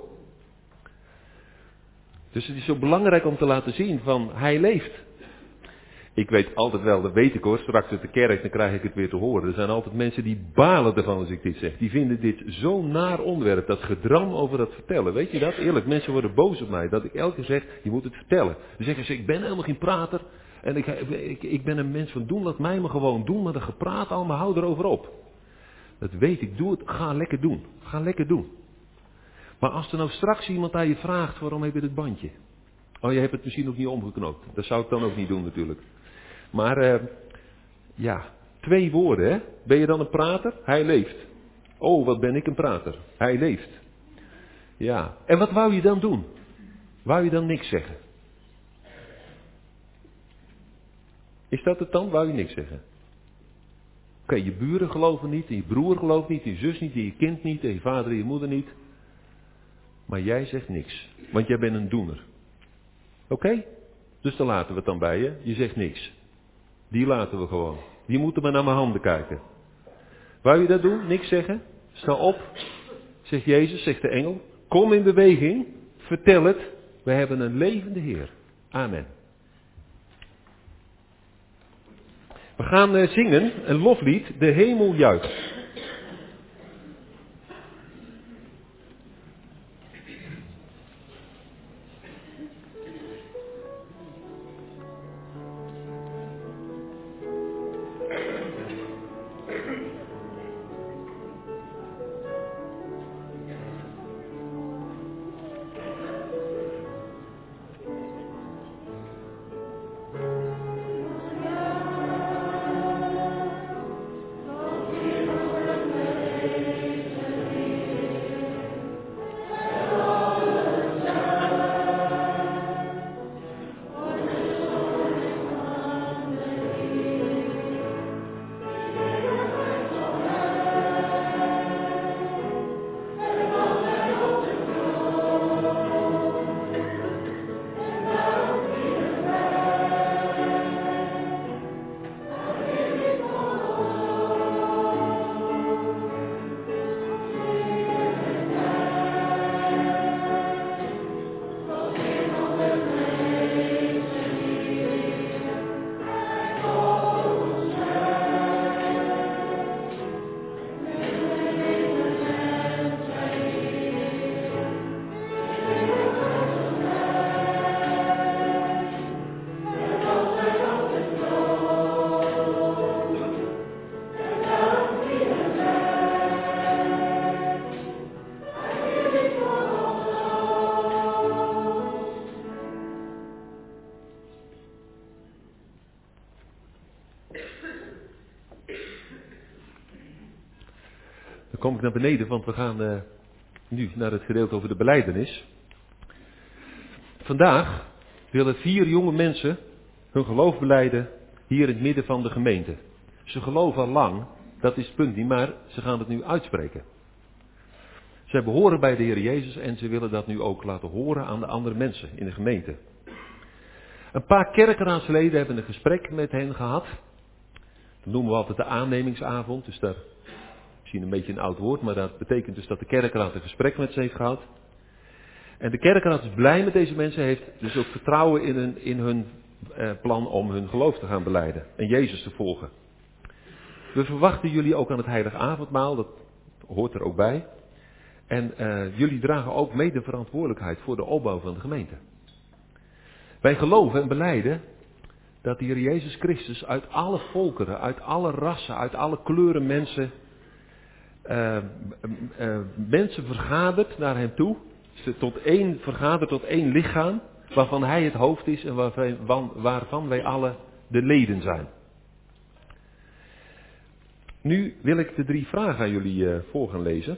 Speaker 2: Dus het is zo belangrijk om te laten zien van, hij leeft. Ik weet altijd wel, dat weet ik hoor, straks uit de kerk, dan krijg ik het weer te horen. Er zijn altijd mensen die balen ervan als ik dit zeg. Die vinden dit zo'n naar onderwerp, dat gedram over dat vertellen. Weet je dat? Eerlijk, mensen worden boos op mij, dat ik elke keer zeg, je moet het vertellen. Dan zeggen ze, ik ben helemaal geen prater. En ik ben een mens van doen, laat mij maar gewoon doen, maar dat gepraat allemaal, hou erover op. Dat weet ik, doe het, ga lekker doen. Ga lekker doen. Maar als er nou straks iemand aan je vraagt, waarom heb je dit bandje? Oh, je hebt het misschien nog niet omgeknoopt. Dat zou ik dan ook niet doen natuurlijk. Maar 2 woorden, hè? Ben je dan een prater? Hij leeft. Oh, wat ben ik een prater? Hij leeft. Ja. En wat wou je dan doen? Wou je dan niks zeggen? Is dat het dan? Wou je niks zeggen? Oké, je buren geloven niet, en je broer gelooft niet, en je zus niet, en je kind niet, en je vader en je moeder niet. Maar jij zegt niks, want jij bent een doener. Oké? Dus dan laten we het dan bij je. Je zegt niks. Die laten we gewoon. Die moeten maar naar mijn handen kijken. Wou je dat doen? Niks zeggen? Sta op. Zegt Jezus, zegt de engel. Kom in beweging. Vertel het. We hebben een levende Heer. Amen. We gaan zingen een loflied. De hemel juicht. Dan kom ik naar beneden, want we gaan nu naar het gedeelte over de belijdenis. Vandaag willen 4 jonge mensen hun geloof belijden hier in het midden van de gemeente. Ze geloven al lang, dat is het punt niet, maar ze gaan het nu uitspreken. Zij behoren bij de Heer Jezus en ze willen dat nu ook laten horen aan de andere mensen in de gemeente. Een paar kerkenraadsleden hebben een gesprek met hen gehad. Dat noemen we altijd de aannemingsavond, dus daar misschien een beetje een oud woord, maar dat betekent dus dat de kerkenraad een gesprek met ze heeft gehad. En de kerkenraad is blij met deze mensen, heeft dus ook vertrouwen in hun plan om hun geloof te gaan belijden en Jezus te volgen. We verwachten jullie ook aan het heilige avondmaal, dat hoort er ook bij. En jullie dragen ook mede verantwoordelijkheid voor de opbouw van de gemeente. Wij geloven en belijden dat de Heer Jezus Christus uit alle volkeren, uit alle rassen, uit alle kleuren mensen vergadert naar hem toe. Ze vergadert tot één lichaam, waarvan hij het hoofd is en waarvan wij alle de leden zijn. Nu wil ik de 3 vragen aan jullie voor gaan lezen.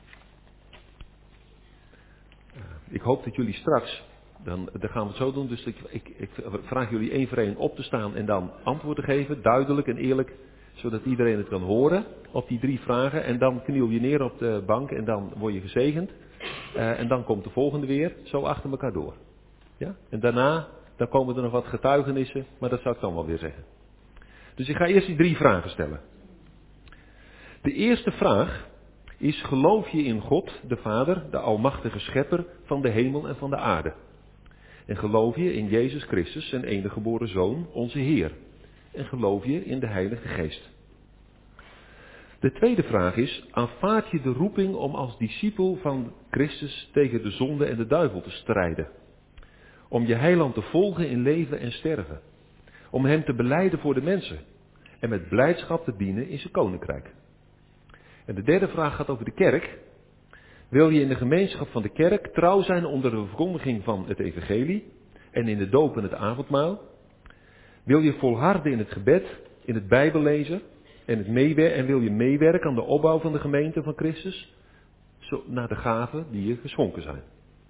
Speaker 2: Ik hoop dat jullie straks, dan gaan we het zo doen, dus ik vraag jullie 1 voor 1 op te staan en dan antwoord te geven, duidelijk en eerlijk, zodat iedereen het kan horen op die 3 vragen. En dan kniel je neer op de bank en dan word je gezegend. En dan komt de volgende weer, zo achter elkaar door. Ja? En daarna, dan komen er nog wat getuigenissen, maar dat zou ik dan wel weer zeggen. Dus ik ga eerst die 3 vragen stellen. De eerste vraag is: geloof je in God, de Vader, de almachtige schepper van de hemel en van de aarde? En geloof je in Jezus Christus, zijn enige geboren Zoon, onze Heer? En geloof je in de Heilige Geest? De tweede vraag is: aanvaard je de roeping om als discipel van Christus tegen de zonde en de duivel te strijden? Om je heiland te volgen in leven en sterven? Om hem te belijden voor de mensen? En met blijdschap te dienen in zijn koninkrijk? En de derde vraag gaat over de kerk. Wil je in de gemeenschap van de kerk trouw zijn onder de verkondiging van het evangelie en in de doop en het avondmaal? Wil je volharden in het gebed, in het bijbellezen en wil je meewerken aan de opbouw van de gemeente van Christus, naar de gaven die je geschonken zijn?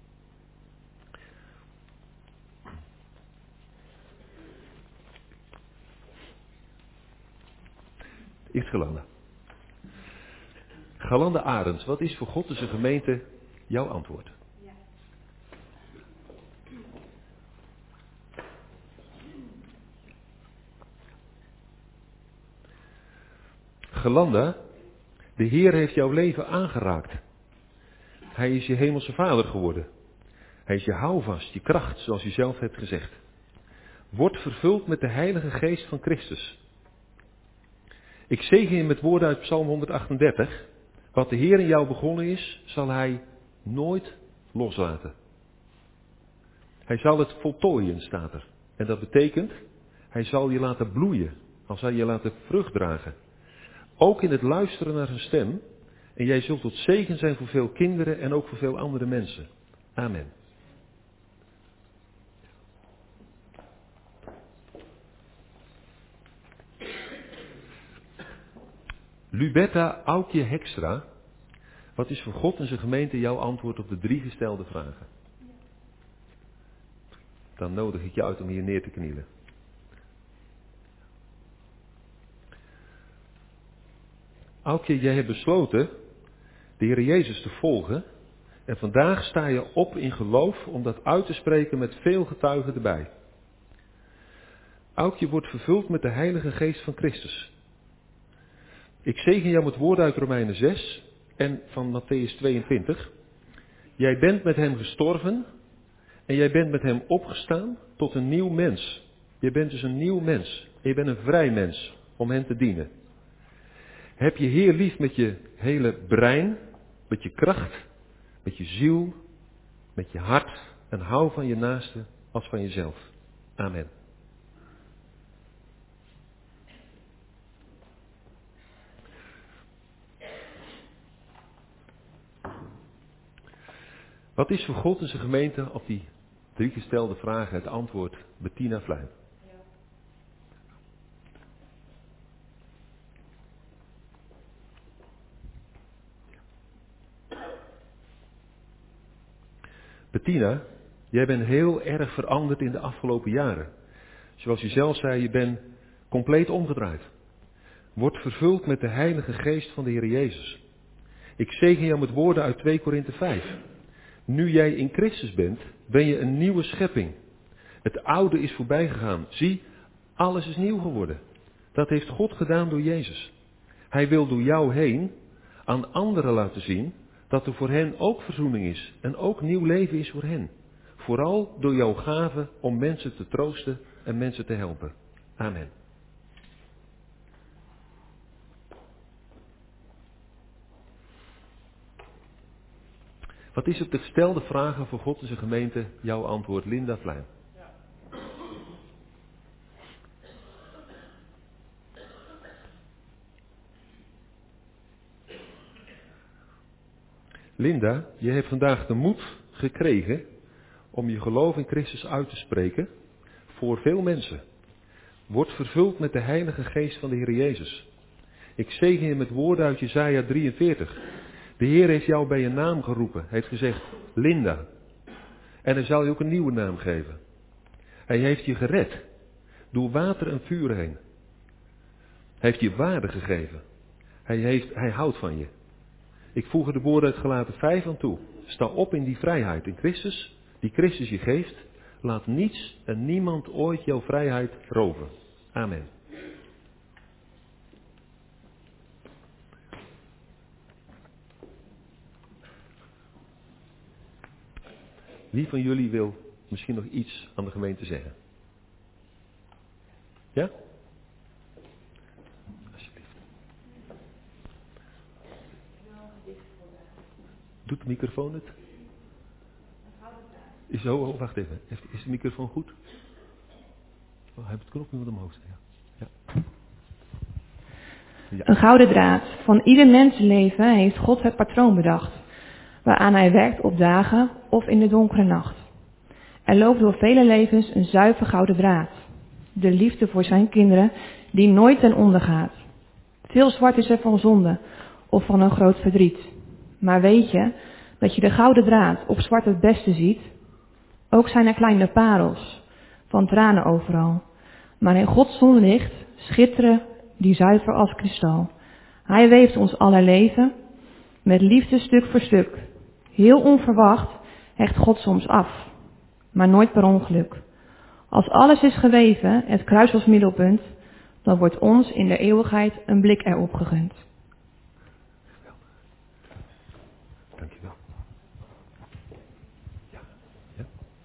Speaker 2: Eerst Galanda. Galanda Arends, wat is voor God en zijn gemeente jouw antwoord? Ja. Galanda, de Heer heeft jouw leven aangeraakt. Hij is je hemelse vader geworden. Hij is je houvast, je kracht, zoals u zelf hebt gezegd. Word vervuld met de Heilige Geest van Christus. Ik zegen je met woorden uit Psalm 138. Wat de Heer in jou begonnen is, zal Hij nooit loslaten. Hij zal het voltooien, staat er. En dat betekent, Hij zal je laten bloeien. Hij zal je laten vrucht dragen. Ook in het luisteren naar zijn stem. En jij zult tot zegen zijn voor veel kinderen en ook voor veel andere mensen. Amen. Lubetta Aukje Hekstra, wat is voor God en zijn gemeente jouw antwoord op de 3 gestelde vragen? Dan nodig ik je uit om hier neer te knielen. Aukje, jij hebt besloten de Heer Jezus te volgen en vandaag sta je op in geloof om dat uit te spreken met veel getuigen erbij. Aukje wordt vervuld met de Heilige Geest van Christus. Ik zegen jou met woorden uit Romeinen 6 en van Mattheüs 22. Jij bent met hem gestorven en jij bent met hem opgestaan tot een nieuw mens. Je bent dus een nieuw mens. Je bent een vrij mens om hem te dienen. Heb je Heer lief met je hele brein, met je kracht, met je ziel, met je hart en hou van je naaste als van jezelf. Amen. Wat is voor God en zijn gemeente op die 3 gestelde vragen het antwoord? Bettina Fluim. Bettina, jij bent heel erg veranderd in de afgelopen jaren. Zoals je zelf zei, je bent compleet omgedraaid. Word vervuld met de Heilige Geest van de Heer Jezus. Ik zegen jou met woorden uit 2 Korinthe 5. Nu jij in Christus bent, ben je een nieuwe schepping. Het oude is voorbij gegaan. Zie, alles is nieuw geworden. Dat heeft God gedaan door Jezus. Hij wil door jou heen aan anderen laten zien dat er voor hen ook verzoening is en ook nieuw leven is voor hen. Vooral door jouw gave om mensen te troosten en mensen te helpen. Amen. Wat is op de gestelde vragen voor God en zijn gemeente jouw antwoord, Linda Vlijn? Linda, je hebt vandaag de moed gekregen om je geloof in Christus uit te spreken voor veel mensen. Word vervuld met de Heilige Geest van de Heer Jezus. Ik zegen je met woorden uit Jesaja 43. De Heer heeft jou bij je naam geroepen. Hij heeft gezegd, Linda. En hij zal je ook een nieuwe naam geven. Hij heeft je gered. Door water en vuur heen. Hij heeft je waarde gegeven. Hij houdt van je. Ik voeg er de woorden uit Galaten 5 aan toe. Sta op in die vrijheid in Christus, die Christus je geeft. Laat niets en niemand ooit jouw vrijheid roven. Amen. Wie van jullie wil misschien nog iets aan de gemeente zeggen? Ja? Alsjeblieft. Doet de microfoon het? Wacht even. Is de microfoon goed? Oh, hij heeft het knopje wat omhoog staan. Ja. Ja.
Speaker 5: Een gouden draad. Van ieder mensenleven heeft God het patroon bedacht, waaraan hij werkt op dagen of in de donkere nacht. Er loopt door vele levens een zuiver gouden draad. De liefde voor zijn kinderen die nooit ten onder gaat. Veel zwart is er van zonde of van een groot verdriet. Maar weet je dat je de gouden draad op zwart het beste ziet? Ook zijn er kleine parels van tranen overal. Maar in Gods zonlicht schitteren die zuiver als kristal. Hij weeft ons aller leven met liefde stuk voor stuk. Heel onverwacht hecht God soms af, maar nooit per ongeluk. Als alles is geweven, het kruis als middelpunt, dan wordt ons in de eeuwigheid een blik erop gegund.
Speaker 2: Dankjewel. Ja. Ja?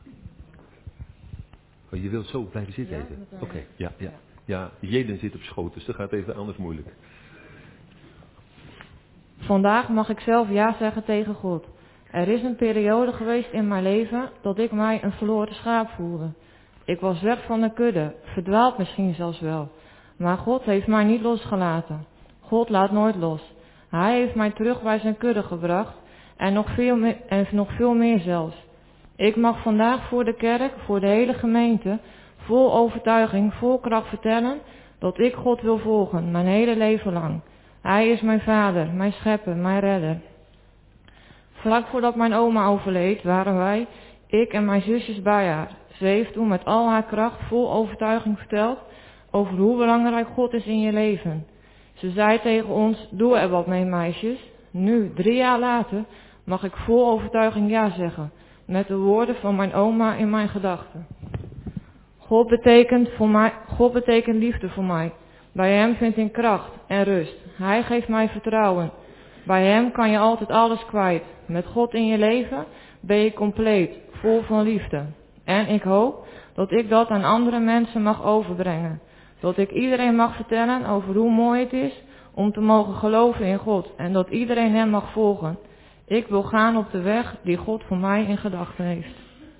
Speaker 2: Oh, je wilt zo blijven zitten even? Oké, ja. Ja, Jeden zit op schoot, dus dat gaat even anders moeilijk.
Speaker 6: Vandaag mag ik zelf ja zeggen tegen God. Er is een periode geweest in mijn leven dat ik mij een verloren schaap voelde. Ik was weg van de kudde, verdwaald misschien zelfs wel. Maar God heeft mij niet losgelaten. God laat nooit los. Hij heeft mij terug bij zijn kudde gebracht en nog veel meer zelfs. Ik mag vandaag voor de kerk, voor de hele gemeente, vol overtuiging, vol kracht vertellen dat ik God wil volgen, mijn hele leven lang. Hij is mijn vader, mijn schepper, mijn redder. Vlak voordat mijn oma overleed, waren wij, ik en mijn zusjes bij haar. Ze heeft toen met al haar kracht vol overtuiging verteld over hoe belangrijk God is in je leven. Ze zei tegen ons, doe er wat mee meisjes. Nu, 3 jaar later, mag ik vol overtuiging ja zeggen, met de woorden van mijn oma in mijn gedachten. God betekent liefde voor mij. Bij hem vind ik kracht en rust. Hij geeft mij vertrouwen. Bij hem kan je altijd alles kwijt. Met God in je leven ben je compleet, vol van liefde. En ik hoop dat ik dat aan andere mensen mag overbrengen. Dat ik iedereen mag vertellen over hoe mooi het is om te mogen geloven in God. En dat iedereen hem mag volgen. Ik wil gaan op de weg die God voor mij in gedachten heeft.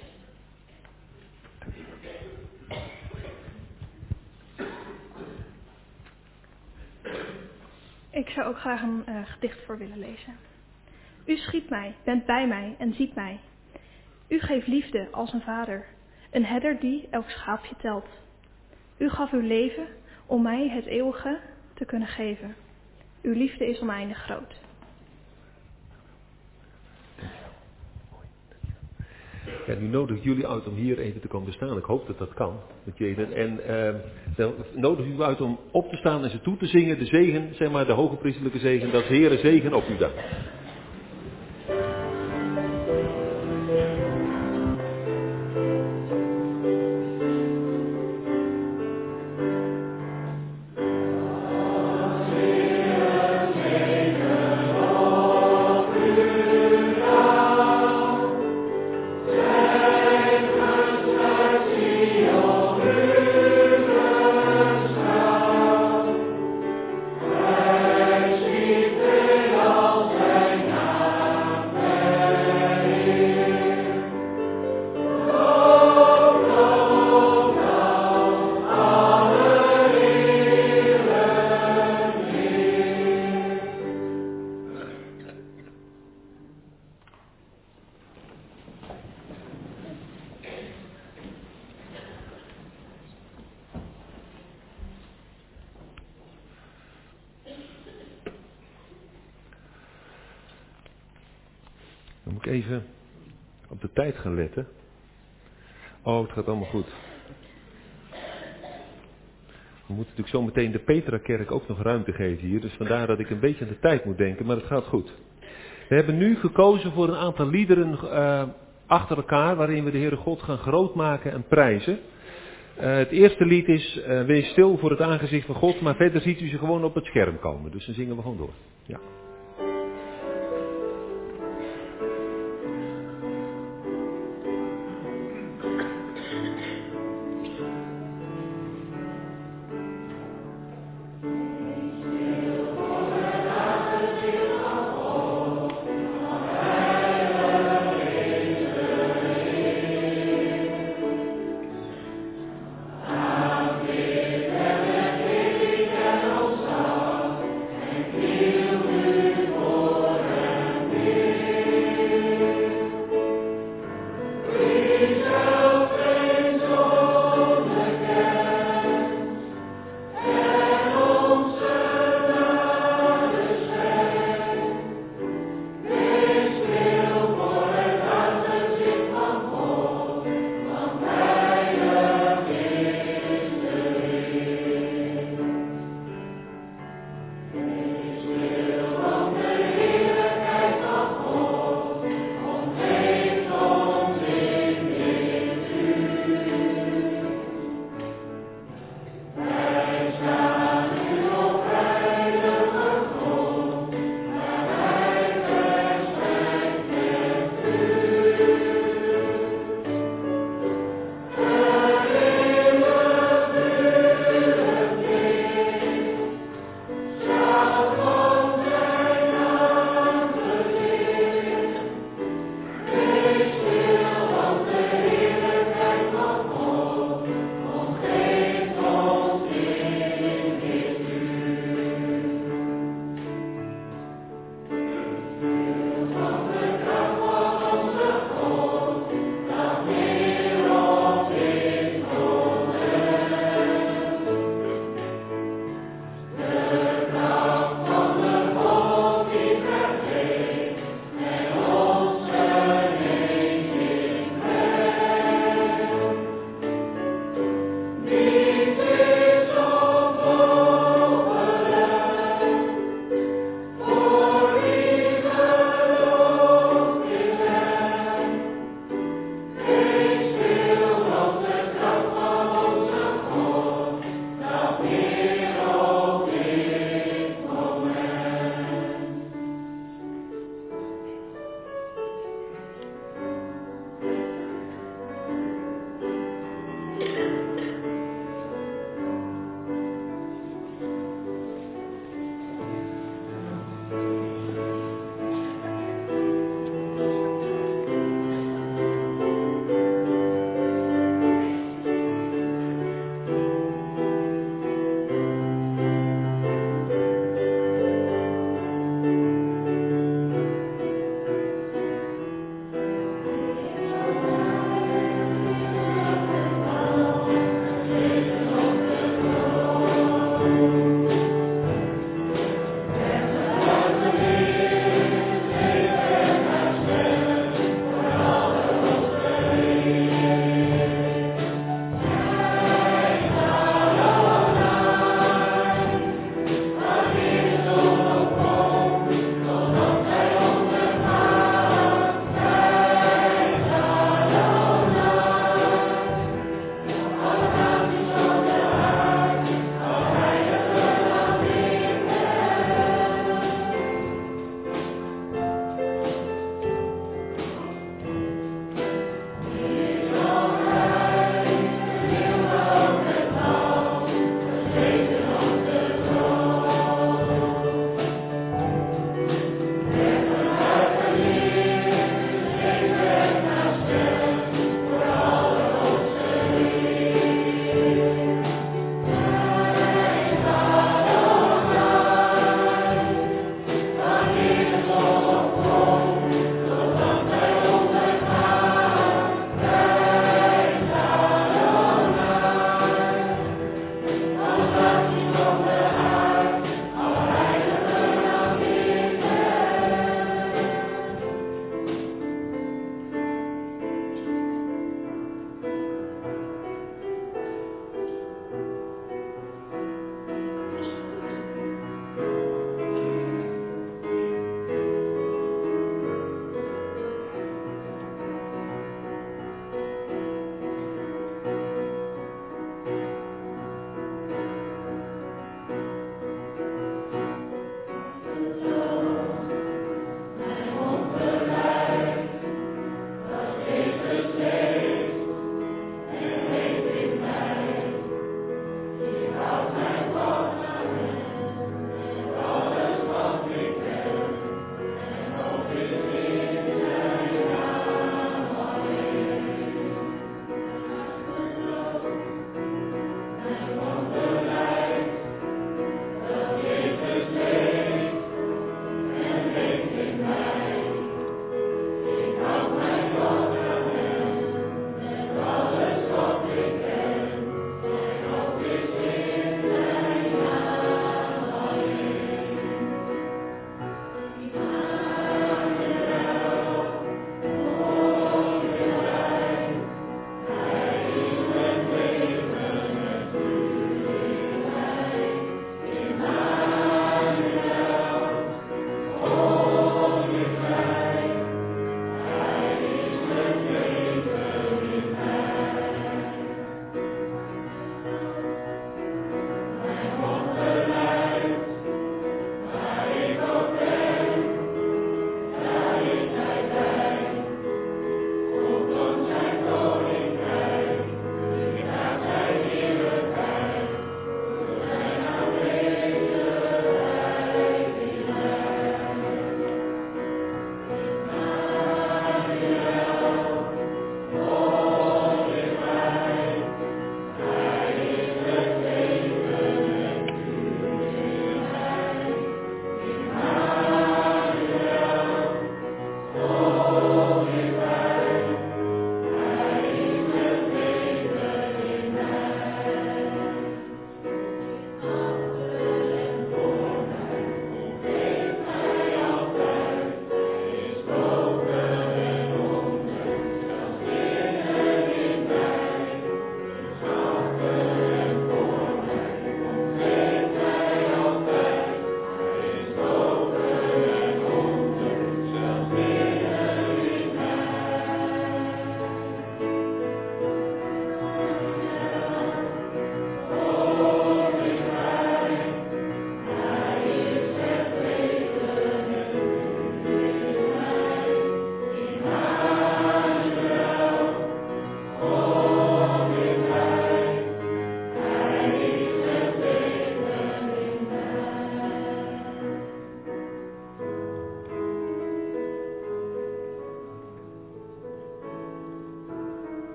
Speaker 7: Ik zou ook graag een gedicht voor willen lezen. U schiet mij, bent bij mij en ziet mij. U geeft liefde als een vader, een herder die elk schaapje telt. U gaf uw leven om mij het eeuwige te kunnen geven. Uw liefde is oneindig groot.
Speaker 2: Ja, nu nodig ik jullie uit om hier even te komen staan. Ik hoop dat dat kan met Jeden. En dan nodig ik u uit om op te staan en ze toe te zingen. De zegen, zeg maar de hoge priesterlijke zegen. Dat is Heere zegen op u dan. Dan moet ik even op de tijd gaan letten. Oh, het gaat allemaal goed. We moeten natuurlijk zo meteen de Petrakerk ook nog ruimte geven hier. Dus vandaar dat ik een beetje aan de tijd moet denken, maar het gaat goed. We hebben nu gekozen voor een aantal liederen achter elkaar, waarin we de Heere God gaan grootmaken en prijzen. Het eerste lied is Wees stil voor het aangezicht van God, maar verder ziet u ze gewoon op het scherm komen. Dus dan zingen we gewoon door. Ja.
Speaker 8: Will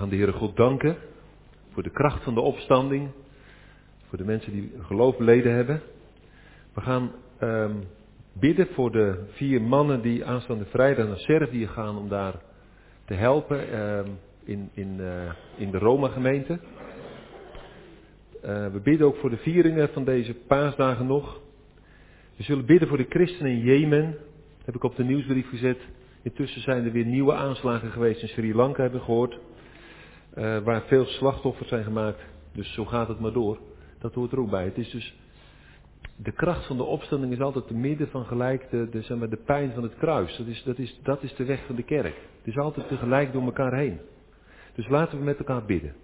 Speaker 2: gaan de Heere God danken voor de kracht van de opstanding. Voor de mensen die geloof beleden hebben. We gaan bidden voor de 4 mannen die aanstaande vrijdag naar Servië gaan om daar te helpen in de Roma-gemeente. We bidden ook voor de vieringen van deze paasdagen nog. We zullen bidden voor de christenen in Jemen. Heb ik op de nieuwsbrief gezet. Intussen zijn er weer nieuwe aanslagen geweest in Sri Lanka, hebben we gehoord. Waar veel slachtoffers zijn gemaakt. Dus zo gaat het maar door. Dat hoort er ook bij. Het is dus, de kracht van de opstanding is altijd te midden van gelijk de pijn van het kruis. Dat is de weg van de kerk. Het is altijd tegelijk door elkaar heen. Dus laten we met elkaar bidden.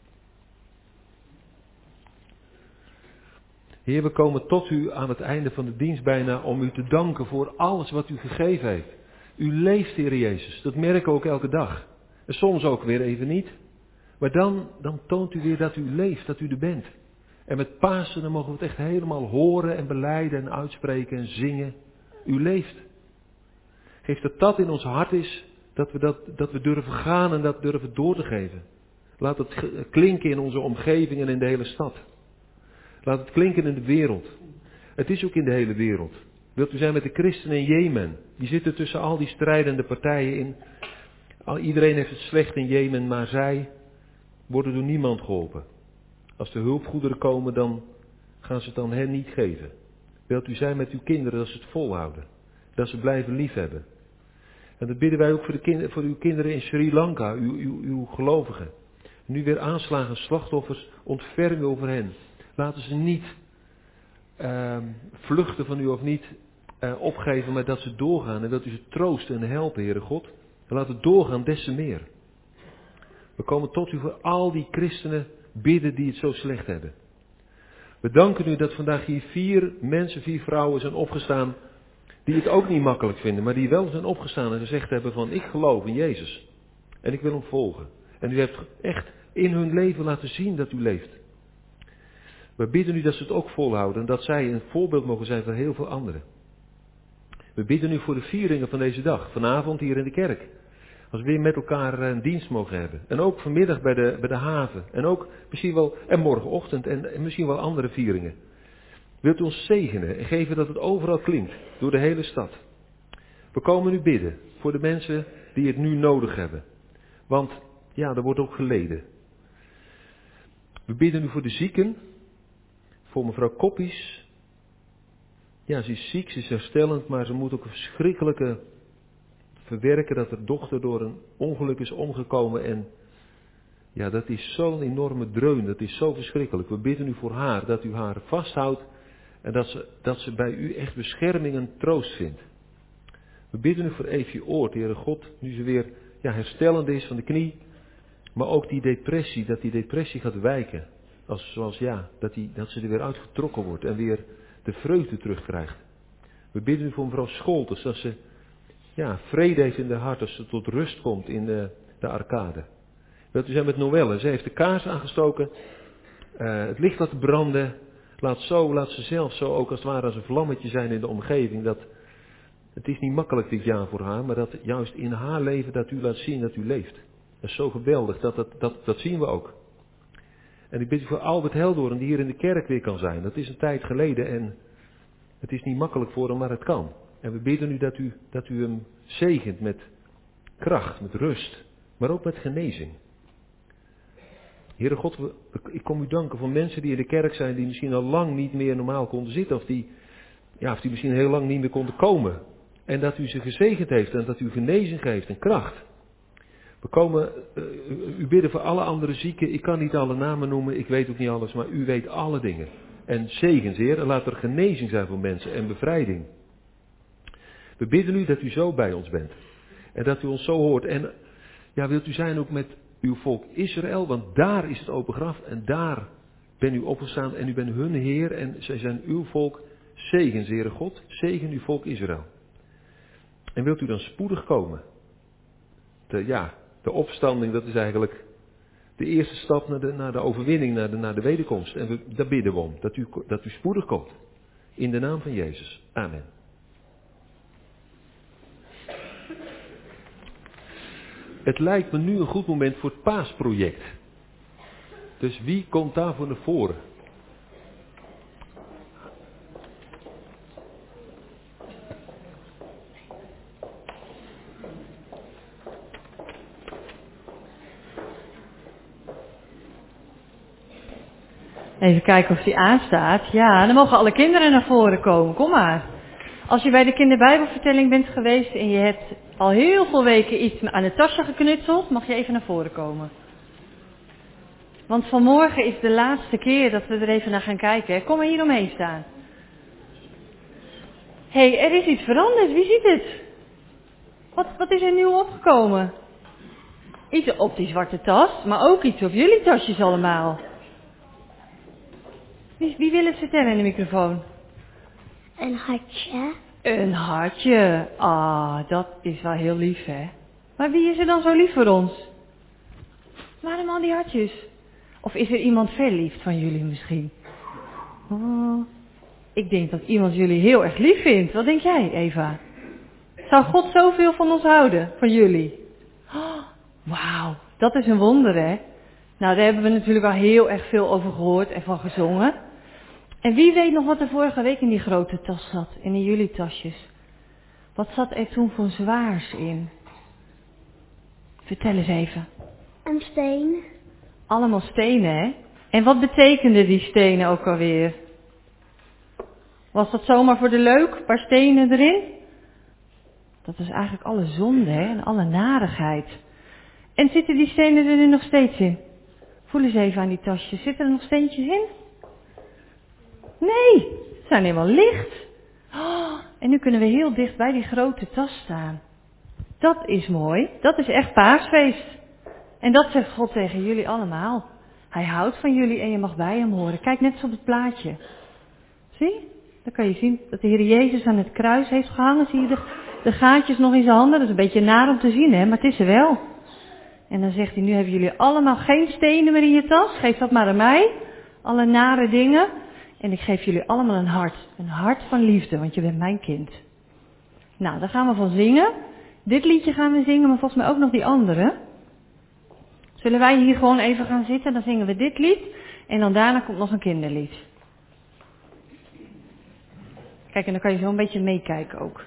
Speaker 2: Heer, we komen tot u aan het einde van de dienst bijna om u te danken voor alles wat u gegeven heeft. U leeft, Heer Jezus. Dat merken we ook elke dag. En soms ook weer even niet. Maar dan toont u weer dat u leeft, dat u er bent. En met Pasen dan mogen we het echt helemaal horen en belijden en uitspreken en zingen. U leeft. Geef dat in ons hart is, dat we durven gaan en dat durven door te geven. Laat het klinken in onze omgeving en in de hele stad. Laat het klinken in de wereld. Het is ook in de hele wereld. Wilt u zijn met de christenen in Jemen? Die zitten tussen al die strijdende partijen in. Iedereen heeft het slecht in Jemen, maar zij worden door niemand geholpen. Als de hulpgoederen komen, dan gaan ze het aan hen niet geven. Wilt u zijn met uw kinderen dat ze het volhouden. Dat ze blijven liefhebben. En dat bidden wij ook voor uw kinderen in Sri Lanka, uw gelovigen. Nu weer aanslagen, slachtoffers, ontferm u over hen. Laten ze niet vluchten van u of niet opgeven, maar dat ze doorgaan. En dat u ze troosten en helpen, Heere God. En laat het doorgaan, des te meer. We komen tot u voor al die christenen bidden die het zo slecht hebben. We danken u dat vandaag hier 4 mensen, 4 vrouwen zijn opgestaan die het ook niet makkelijk vinden, maar die wel zijn opgestaan en gezegd hebben van ik geloof in Jezus. En ik wil hem volgen. En u heeft echt in hun leven laten zien dat u leeft. We bidden u dat ze het ook volhouden en dat zij een voorbeeld mogen zijn voor heel veel anderen. We bidden u voor de vieringen van deze dag, vanavond hier in de kerk. Als we weer met elkaar een dienst mogen hebben. En ook vanmiddag bij de haven. En ook misschien wel, en morgenochtend en misschien wel andere vieringen. Wilt u ons zegenen en geven dat het overal klinkt, door de hele stad. We komen nu bidden voor de mensen die het nu nodig hebben. Want ja, er wordt ook geleden. We bidden nu voor de zieken. Voor mevrouw Koppies. Ja, ze is ziek, ze is herstellend, maar ze moet ook een verschrikkelijke verwerken dat haar dochter door een ongeluk is omgekomen. En ja, dat is zo'n enorme dreun, dat is zo verschrikkelijk. We bidden u voor haar, dat u haar vasthoudt en dat ze bij u echt bescherming en troost vindt. We bidden u voor Eefje Oort, Heere God, nu ze weer herstellend is van de knie, maar ook die depressie, dat die depressie gaat wijken. Dat ze er weer uitgetrokken wordt en weer de vreugde terugkrijgt. We bidden u voor mevrouw Scholtes, dat ze vrede heeft in haar hart, als ze tot rust komt in de arcade. Wilt u zijn met Noelle, ze heeft de kaars aangestoken, het licht laten branden, laat ze zelf zo ook als het ware als een vlammetje zijn in de omgeving. Het is niet makkelijk dit jaar voor haar, maar dat juist in haar leven dat u laat zien dat u leeft. Dat is zo geweldig, dat zien we ook. En ik bid u voor Albert Heldoorn die hier in de kerk weer kan zijn. Dat is een tijd geleden en het is niet makkelijk voor hem, maar het kan. En we bidden u dat u hem zegent met kracht, met rust, maar ook met genezing. Heere God, ik kom u danken voor mensen die in de kerk zijn die misschien al lang niet meer normaal konden zitten. Of die misschien heel lang niet meer konden komen. En dat u ze gezegend heeft en dat u genezing geeft en kracht. We komen u bidden voor alle andere zieken. Ik kan niet alle namen noemen, ik weet ook niet alles, maar u weet alle dingen. En zegens, Heer, en laat er genezing zijn voor mensen en bevrijding. We bidden u dat u zo bij ons bent. En dat u ons zo hoort. En wilt u zijn ook met uw volk Israël, want daar is het open graf en daar ben u opgestaan en u bent hun Heer en zij zijn uw volk. Zegens, Heere God, zegen uw volk Israël. En wilt u dan spoedig komen? De opstanding, dat is eigenlijk de eerste stap naar de overwinning, naar de wederkomst. En daar bidden we om, dat u spoedig komt. In de naam van Jezus. Amen. het lijkt me nu een goed moment voor het paasproject. Dus wie komt daarvoor naar voren?
Speaker 8: Even kijken of die aanstaat. Ja, dan mogen alle kinderen naar voren komen. Kom maar. Als je bij de kinderbijbelvertelling bent geweest en je hebt al heel veel weken iets aan het tasje geknutseld, mag je even naar voren komen. Want vanmorgen is de laatste keer dat we er even naar gaan kijken. Kom maar hier omheen staan. Hé, er is iets veranderd. Wie ziet het? Wat is er nieuw opgekomen? Iets op die zwarte tas, maar ook iets op jullie tasjes allemaal. Wie wil het vertellen in de microfoon?
Speaker 9: Een hartje.
Speaker 8: Een hartje. Ah, dat is wel heel lief, hè? Maar wie is er dan zo lief voor ons? Waarom al die hartjes? Of is er iemand verliefd van jullie misschien? Oh, ik denk dat iemand jullie heel erg lief vindt. Wat denk jij, Eva? Zou God zoveel van ons houden, van jullie? Oh, wauw, dat is een wonder, hè? Nou, daar hebben we natuurlijk al heel erg veel over gehoord en van gezongen. En wie weet nog wat er vorige week in die grote tas zat, en in jullie tasjes? Wat zat er toen voor zwaars in? Vertel eens even.
Speaker 9: Een steen.
Speaker 8: Allemaal stenen, hè? En wat betekenden die stenen ook alweer? Was dat zomaar voor de leuk? Een paar stenen erin? Dat is eigenlijk alle zonde, hè? En alle narigheid. En zitten die stenen er nu nog steeds in? Voel eens even aan die tasjes. Zitten er nog steentjes in? Nee, ze zijn helemaal licht. Oh, en nu kunnen we heel dicht bij die grote tas staan. Dat is mooi. Dat is echt paasfeest. En dat zegt God tegen jullie allemaal. Hij houdt van jullie en je mag bij hem horen. Kijk net eens op het plaatje. Zie? Dan kan je zien dat de Heer Jezus aan het kruis heeft gehangen. Zie je de gaatjes nog in zijn handen? Dat is een beetje naar om te zien, hè? Maar het is er wel. En dan zegt hij, nu hebben jullie allemaal geen stenen meer in je tas. Geef dat maar aan mij. Alle nare dingen. En ik geef jullie allemaal een hart. Een hart van liefde, want je bent mijn kind. Nou, daar gaan we van zingen. Dit liedje gaan we zingen, maar volgens mij ook nog die andere. Zullen wij hier gewoon even gaan zitten? Dan zingen we dit lied. En dan daarna komt nog een kinderlied. Kijk, en dan kan je zo een beetje meekijken ook.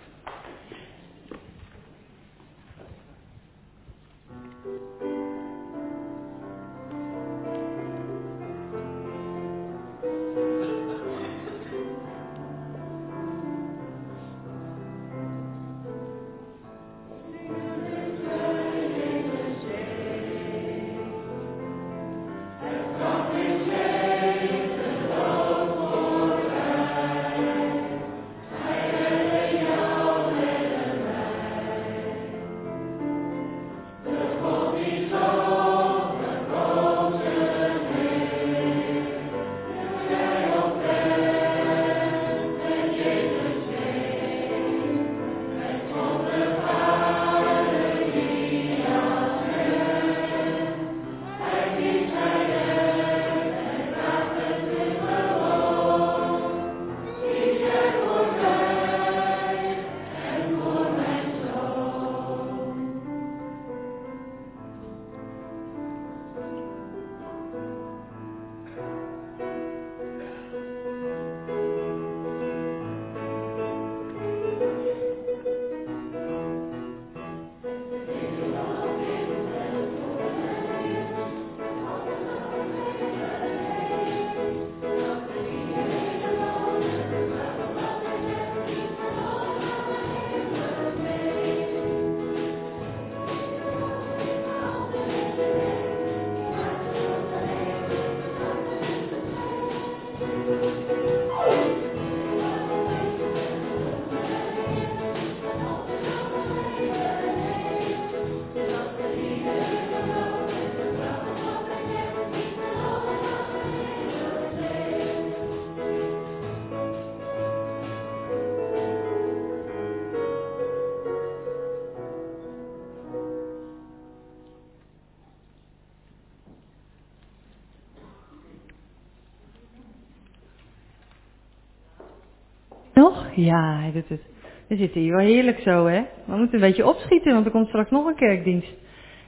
Speaker 8: Nog? Ja, hij doet het. We zitten hier wel heerlijk zo, hè. We moeten een beetje opschieten, want er komt straks nog een kerkdienst.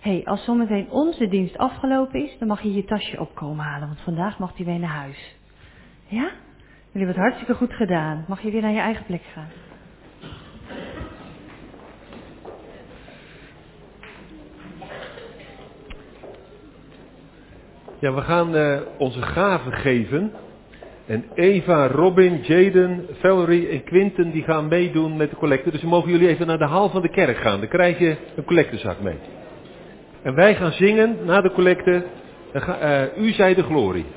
Speaker 8: Als zometeen onze dienst afgelopen is, dan mag je je tasje opkomen halen. Want vandaag mag die weer naar huis. Ja? Jullie hebben het hartstikke goed gedaan. Mag je weer naar je eigen plek gaan.
Speaker 2: Ja, we gaan onze gaven geven. En Eva, Robin, Jaden, Valerie en Quinten die gaan meedoen met de collecte. Dus dan mogen jullie even naar de hal van de kerk gaan. Dan krijg je een collectezak mee. En wij gaan zingen na de collecte. U zij de glorie.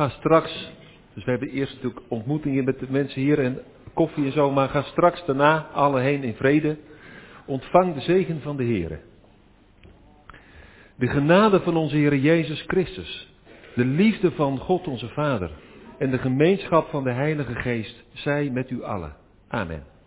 Speaker 2: ga straks, dus we hebben eerst natuurlijk ontmoetingen met de mensen hier en koffie en zo, maar ga straks daarna alle heen in vrede. Ontvang de zegen van de Heere. De genade van onze Heer Jezus Christus, de liefde van God onze Vader en de gemeenschap van de Heilige Geest zij met u allen. Amen.